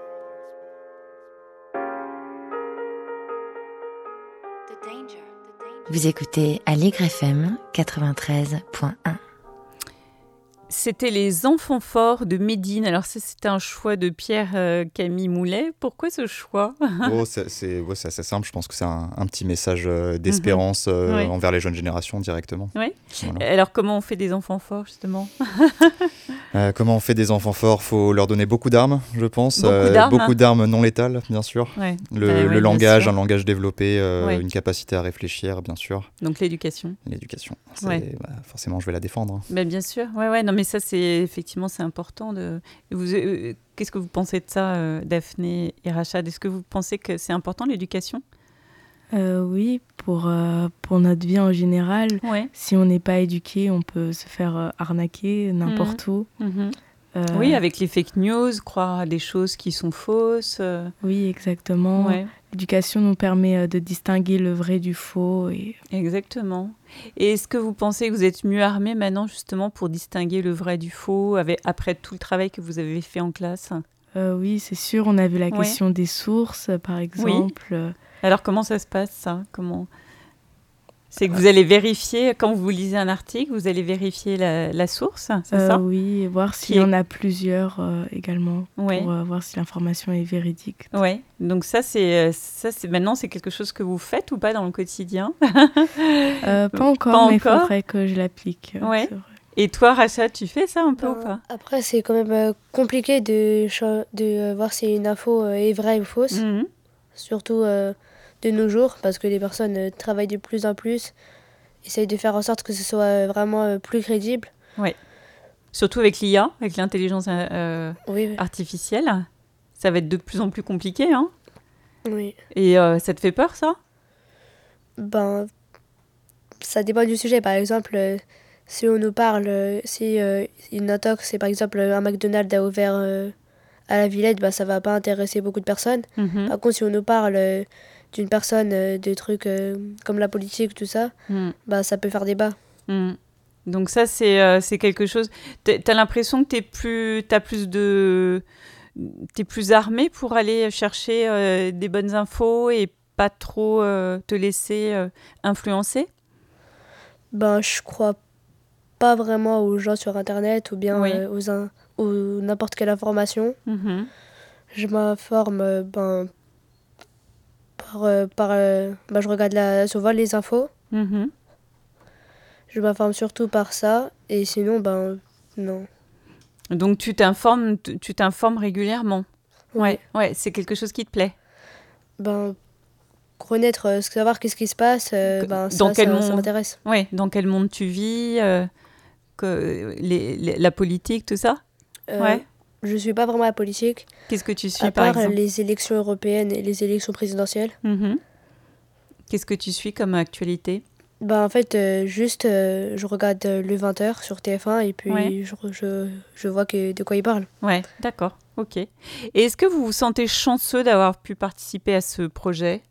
Vous écoutez Aligre FM 93.1. C'était Les Enfants Forts de Médine. Alors ça, c'était un choix de Pierre-Camille Moulet. Pourquoi ce choix ? C'est assez simple. Je pense que c'est un petit message d'espérance envers les jeunes générations directement. Oui. Voilà. Alors comment on fait des enfants forts justement ? Comment on fait des enfants forts ? Il faut leur donner beaucoup d'armes, je pense. Beaucoup d'armes non létales, bien sûr. Ouais. Le langage, un langage développé, une capacité à réfléchir, bien sûr. Donc l'éducation. Forcément, je vais la défendre. Hein. Ben, bien sûr. Ouais, non, mais ça, c'est important. Qu'est-ce que vous pensez de ça, Daphné et Rachad ? Est-ce que vous pensez que c'est important, l'éducation ? Oui, pour notre vie en général. Ouais. Si on n'est pas éduqué, on peut se faire arnaquer n'importe où. Oui, avec les fake news, croire à des choses qui sont fausses. Oui, exactement. Ouais. L'éducation nous permet de distinguer le vrai du faux. Exactement. Et est-ce que vous pensez que vous êtes mieux armés maintenant justement pour distinguer le vrai du faux après tout le travail que vous avez fait en classe ? Oui, c'est sûr. On a vu la question des sources, par exemple. Oui. Alors comment ça se passe ça ? C'est que vous allez vérifier, quand vous lisez un article, vous allez vérifier la source, c'est ça ? Oui, voir s'il y en a plusieurs également, pour voir si l'information est véridique. Oui, donc maintenant, c'est quelque chose que vous faites ou pas dans le quotidien ? Pas encore, mais il faudrait que je l'applique. Ouais. Et toi, Rachad, tu fais ça un peu ou pas ? Après, c'est quand même compliqué de voir si une info est vraie ou fausse, surtout de nos jours, parce que les personnes travaillent de plus en plus, essayent de faire en sorte que ce soit vraiment plus crédible. Oui. Surtout avec l'IA, avec l'intelligence artificielle. Ça va être de plus en plus compliqué, hein ? Oui. Et ça te fait peur, ça ? Ça dépend du sujet. Par exemple, si on nous parle, si une intox, c'est par exemple un McDonald's a ouvert à la Villette, ça va pas intéresser beaucoup de personnes. Par contre, si on nous parle d'une personne, de trucs comme la politique, tout ça, ça peut faire débat. Donc ça, c'est quelque chose... T'as l'impression que t'es plus armé pour aller chercher des bonnes infos et pas trop te laisser influencer ? Je crois pas vraiment aux gens sur Internet ou bien ou n'importe quelle information. Je m'informe je regarde souvent les infos. Je m'informe surtout par ça, et sinon, non. Donc tu t'informes régulièrement ? Oui. Ouais, c'est quelque chose qui te plaît ? connaître, savoir qu'est-ce qui se passe, ça m'intéresse. Ouais, dans quel monde tu vis, la politique, tout ça. Ouais. Je suis pas vraiment la politique. Qu'est-ce que tu suis, à par part exemple les élections européennes et les élections présidentielles. Qu'est-ce que tu suis comme actualité? En fait, je regarde le 20h sur TF1 et puis je vois de quoi ils parlent. Ouais, d'accord, ok. Et est-ce que vous vous sentez chanceux d'avoir pu participer à ce projet?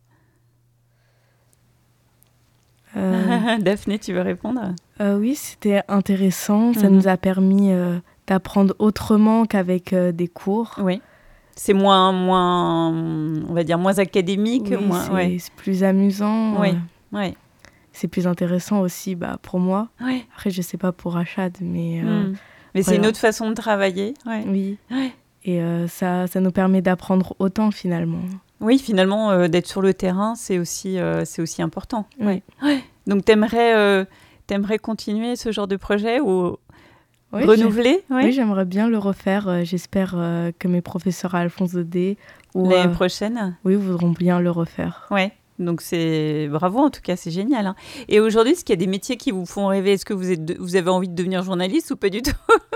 Daphné, tu veux répondre? Oui, c'était intéressant. Ça nous a permis d'apprendre autrement qu'avec des cours. Oui. C'est moins, on va dire, moins académique. Oui, c'est plus amusant. Oui. C'est plus intéressant aussi pour moi. Ouais. Après, je ne sais pas pour Rachad, mais... mais c'est une autre façon de travailler. Ouais. Oui. Ouais. Et ça nous permet d'apprendre autant, finalement. Oui, finalement, d'être sur le terrain, c'est aussi important. Oui. Ouais. Donc, t'aimerais continuer ce genre de projet ou renouveler? Oui, j'aimerais bien le refaire. J'espère que mes professeurs à Alphonse Daudet l'année prochaine voudront bien le refaire. Oui. Donc, c'est bravo, en tout cas, c'est génial. Hein. Et aujourd'hui, est-ce qu'il y a des métiers qui vous font rêver? Est-ce que vous avez envie de devenir journaliste ou pas du tout?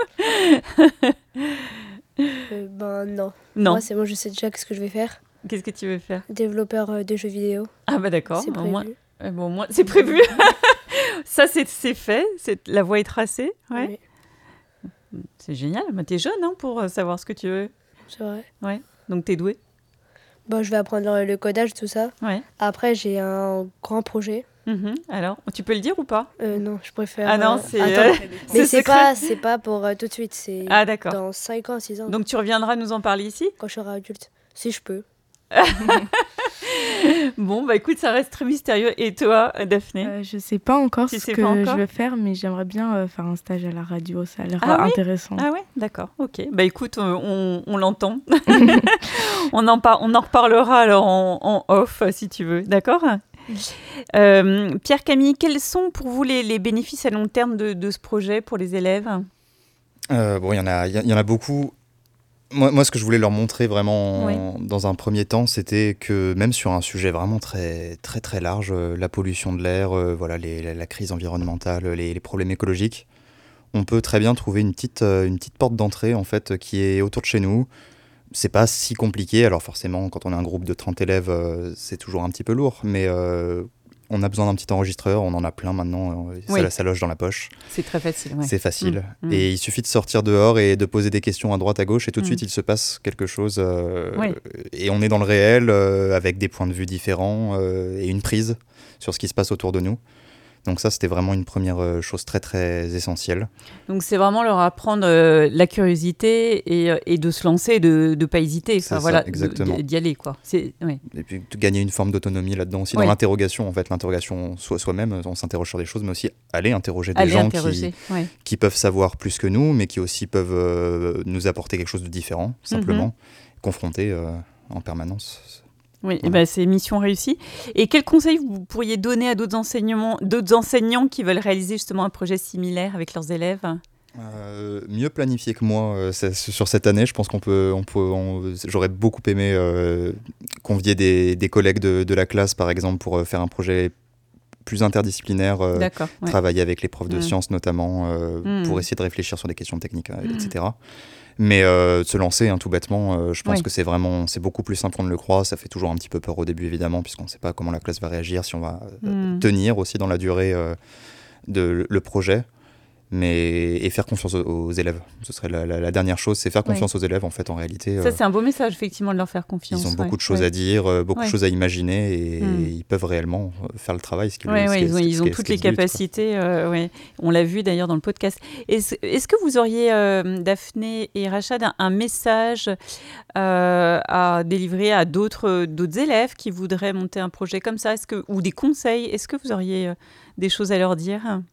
Non. Non. Moi, c'est bon, je sais déjà ce que je vais faire. Qu'est-ce que tu veux faire? Développeur de jeux vidéo. Ah d'accord. C'est prévu. Moi, c'est prévu. Ça, c'est fait. La voie est tracée. Ouais. Oui. C'est génial. T'es jeune pour savoir ce que tu veux. C'est vrai. Ouais. Donc, t'es douée. Je vais apprendre le codage, tout ça. Ouais. Après, j'ai un grand projet. Alors, tu peux le dire ou pas? Non, je préfère... Ah non, c'est... Mais c'est pas pour tout de suite, c'est dans 5 ans, 6 ans. Donc tu reviendras nous en parler ici? Quand je serai adulte, si je peux. Bon, écoute, ça reste très mystérieux. Et toi, Daphné? Je sais pas encore ce que je vais faire, mais j'aimerais bien faire un stage à la radio. Ça a l'air intéressant. Ah ouais, d'accord, ok. Écoute, on l'entend. on en reparlera alors en off, si tu veux, d'accord? Pierre-Camille, quels sont pour vous les bénéfices à long terme de ce projet pour les élèves? Il y en a beaucoup. Moi, ce que je voulais leur montrer vraiment dans un premier temps, c'était que même sur un sujet vraiment très, très, très large, la pollution de l'air, la crise environnementale, les problèmes écologiques, on peut très bien trouver une petite porte d'entrée en fait, qui est autour de chez nous. C'est pas si compliqué. Alors forcément, quand on a un groupe de 30 élèves, c'est toujours un petit peu lourd, mais on a besoin d'un petit enregistreur, on en a plein maintenant, ça loge dans la poche. C'est très facile. Ouais. C'est facile. Et il suffit de sortir dehors et de poser des questions à droite, à gauche, et tout de suite, il se passe quelque chose. Et on est dans le réel, avec des points de vue différents, et une prise sur ce qui se passe autour de nous. Donc ça, c'était vraiment une première chose très, très essentielle. Donc c'est vraiment leur apprendre la curiosité et de se lancer, de ne pas hésiter. Exactement. D'y aller, quoi. Et puis de gagner une forme d'autonomie là-dedans aussi, dans l'interrogation. En fait, l'interrogation soi-même, on s'interroge sur des choses, mais aussi aller interroger des gens qui peuvent savoir plus que nous, mais qui aussi peuvent nous apporter quelque chose de différent, simplement, confronter en permanence. Oui, c'est mission réussie. Et quels conseils vous pourriez donner à d'autres enseignants qui veulent réaliser justement un projet similaire avec leurs élèves? Mieux planifier que moi sur cette année. Je pense j'aurais beaucoup aimé convier des collègues de la classe, par exemple, pour faire un projet plus interdisciplinaire, travailler avec les profs de sciences notamment, pour essayer de réfléchir sur des questions techniques, etc. Mais se lancer tout bêtement, je pense que c'est beaucoup plus simple qu'on ne le croit. Ça fait toujours un petit peu peur au début, évidemment, puisqu'on ne sait pas comment la classe va réagir, si on va tenir aussi dans la durée le projet. Et faire confiance aux élèves. Ce serait la dernière chose, c'est faire confiance aux élèves, en fait, en réalité. Ça, c'est un beau message, effectivement, de leur faire confiance. Ils ont beaucoup de choses à dire, beaucoup de choses à imaginer, et ils peuvent réellement faire le travail. Ils ont toutes les capacités. On l'a vu, d'ailleurs, dans le podcast. Est-ce que vous auriez, Daphné et Rachad, un message à délivrer à d'autres élèves qui voudraient monter un projet comme ça, ou des conseils? Est-ce que vous auriez des choses à leur dire?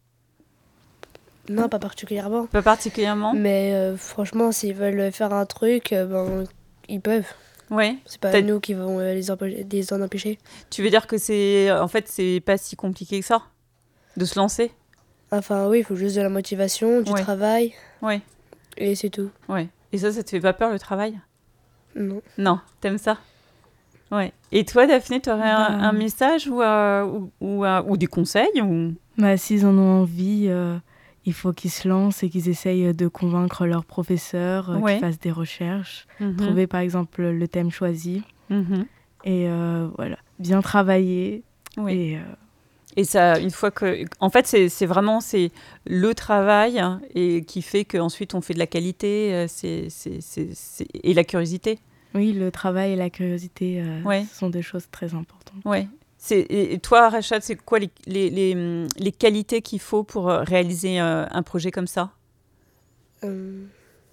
Non, pas particulièrement. Pas particulièrement. Mais franchement, s'ils veulent faire un truc, ils peuvent. Ouais. C'est pas nous qui vont les en empêcher. Tu veux dire que c'est pas si compliqué que ça de se lancer? Enfin oui, il faut juste de la motivation, du travail. Ouais. Et c'est tout. Ouais. Et ça te fait pas peur, le travail? Non. Non, t'aimes ça? Ouais. Et toi, Daphné, tu aurais un message ou des conseils ou... S'ils en ont envie, il faut qu'ils se lancent et qu'ils essayent de convaincre leurs professeurs, qu'ils fassent des recherches, trouver par exemple le thème choisi. Et voilà, bien travailler. Et ça, une fois que... En fait, c'est vraiment le travail et qui fait qu'ensuite on fait de la qualité et la curiosité. Oui, le travail et la curiosité sont des choses très importantes. Ouais. Et toi, Rachad, c'est quoi les qualités qu'il faut pour réaliser un projet comme ça? Je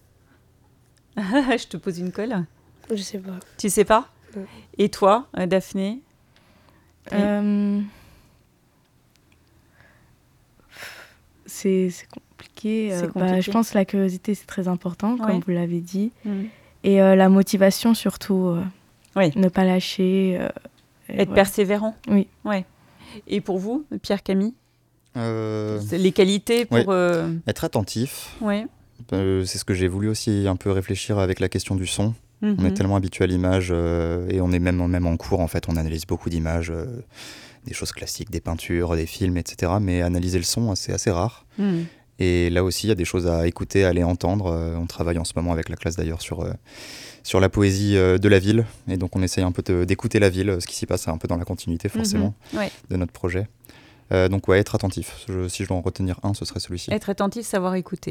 te pose une colle. Je sais pas. Tu sais pas? Non. Et toi, Daphné? C'est compliqué. Je pense que la curiosité, c'est très important, comme vous l'avez dit. Et la motivation, surtout. Ne pas lâcher. Être persévérant. Oui. Ouais. Et pour vous, Pierre-Camille, les qualités pour... Être attentif. Ouais. C'est ce que j'ai voulu aussi un peu réfléchir avec la question du son. On est tellement habitué à l'image et on est même en cours, en fait, on analyse beaucoup d'images, des choses classiques, des peintures, des films, etc. Mais analyser le son, c'est assez rare. Et là aussi, il y a des choses à écouter, à aller entendre. On travaille en ce moment avec la classe d'ailleurs sur la poésie de la ville. Et donc on essaye un peu d'écouter la ville, ce qui s'y passe un peu dans la continuité forcément de notre projet. Donc être attentif. Si je dois en retenir un, ce serait celui-ci. Être attentif, savoir écouter.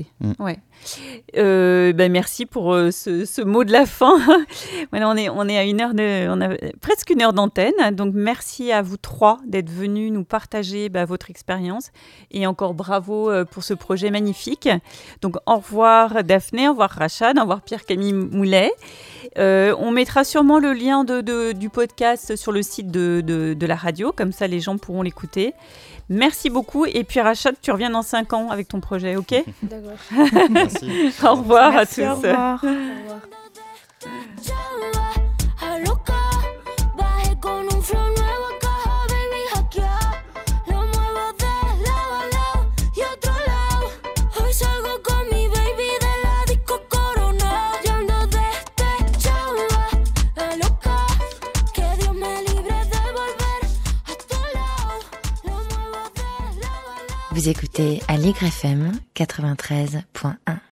Merci pour ce mot de la fin. Voilà, on est à on a presque une heure d'antenne. Donc merci à vous trois d'être venus nous partager votre expérience. Et encore bravo pour ce projet magnifique. Donc au revoir Daphné, au revoir Rachad, au revoir Pierre-Camille Moulet. On mettra sûrement le lien du podcast sur le site de la radio, comme ça les gens pourront l'écouter. Merci beaucoup. Et puis Rachad, tu reviens dans 5 ans avec ton projet, ok? D'accord. Merci. Au revoir. Merci, à tous. Au revoir. Au revoir. Vous écoutez Allegre FM 93.1.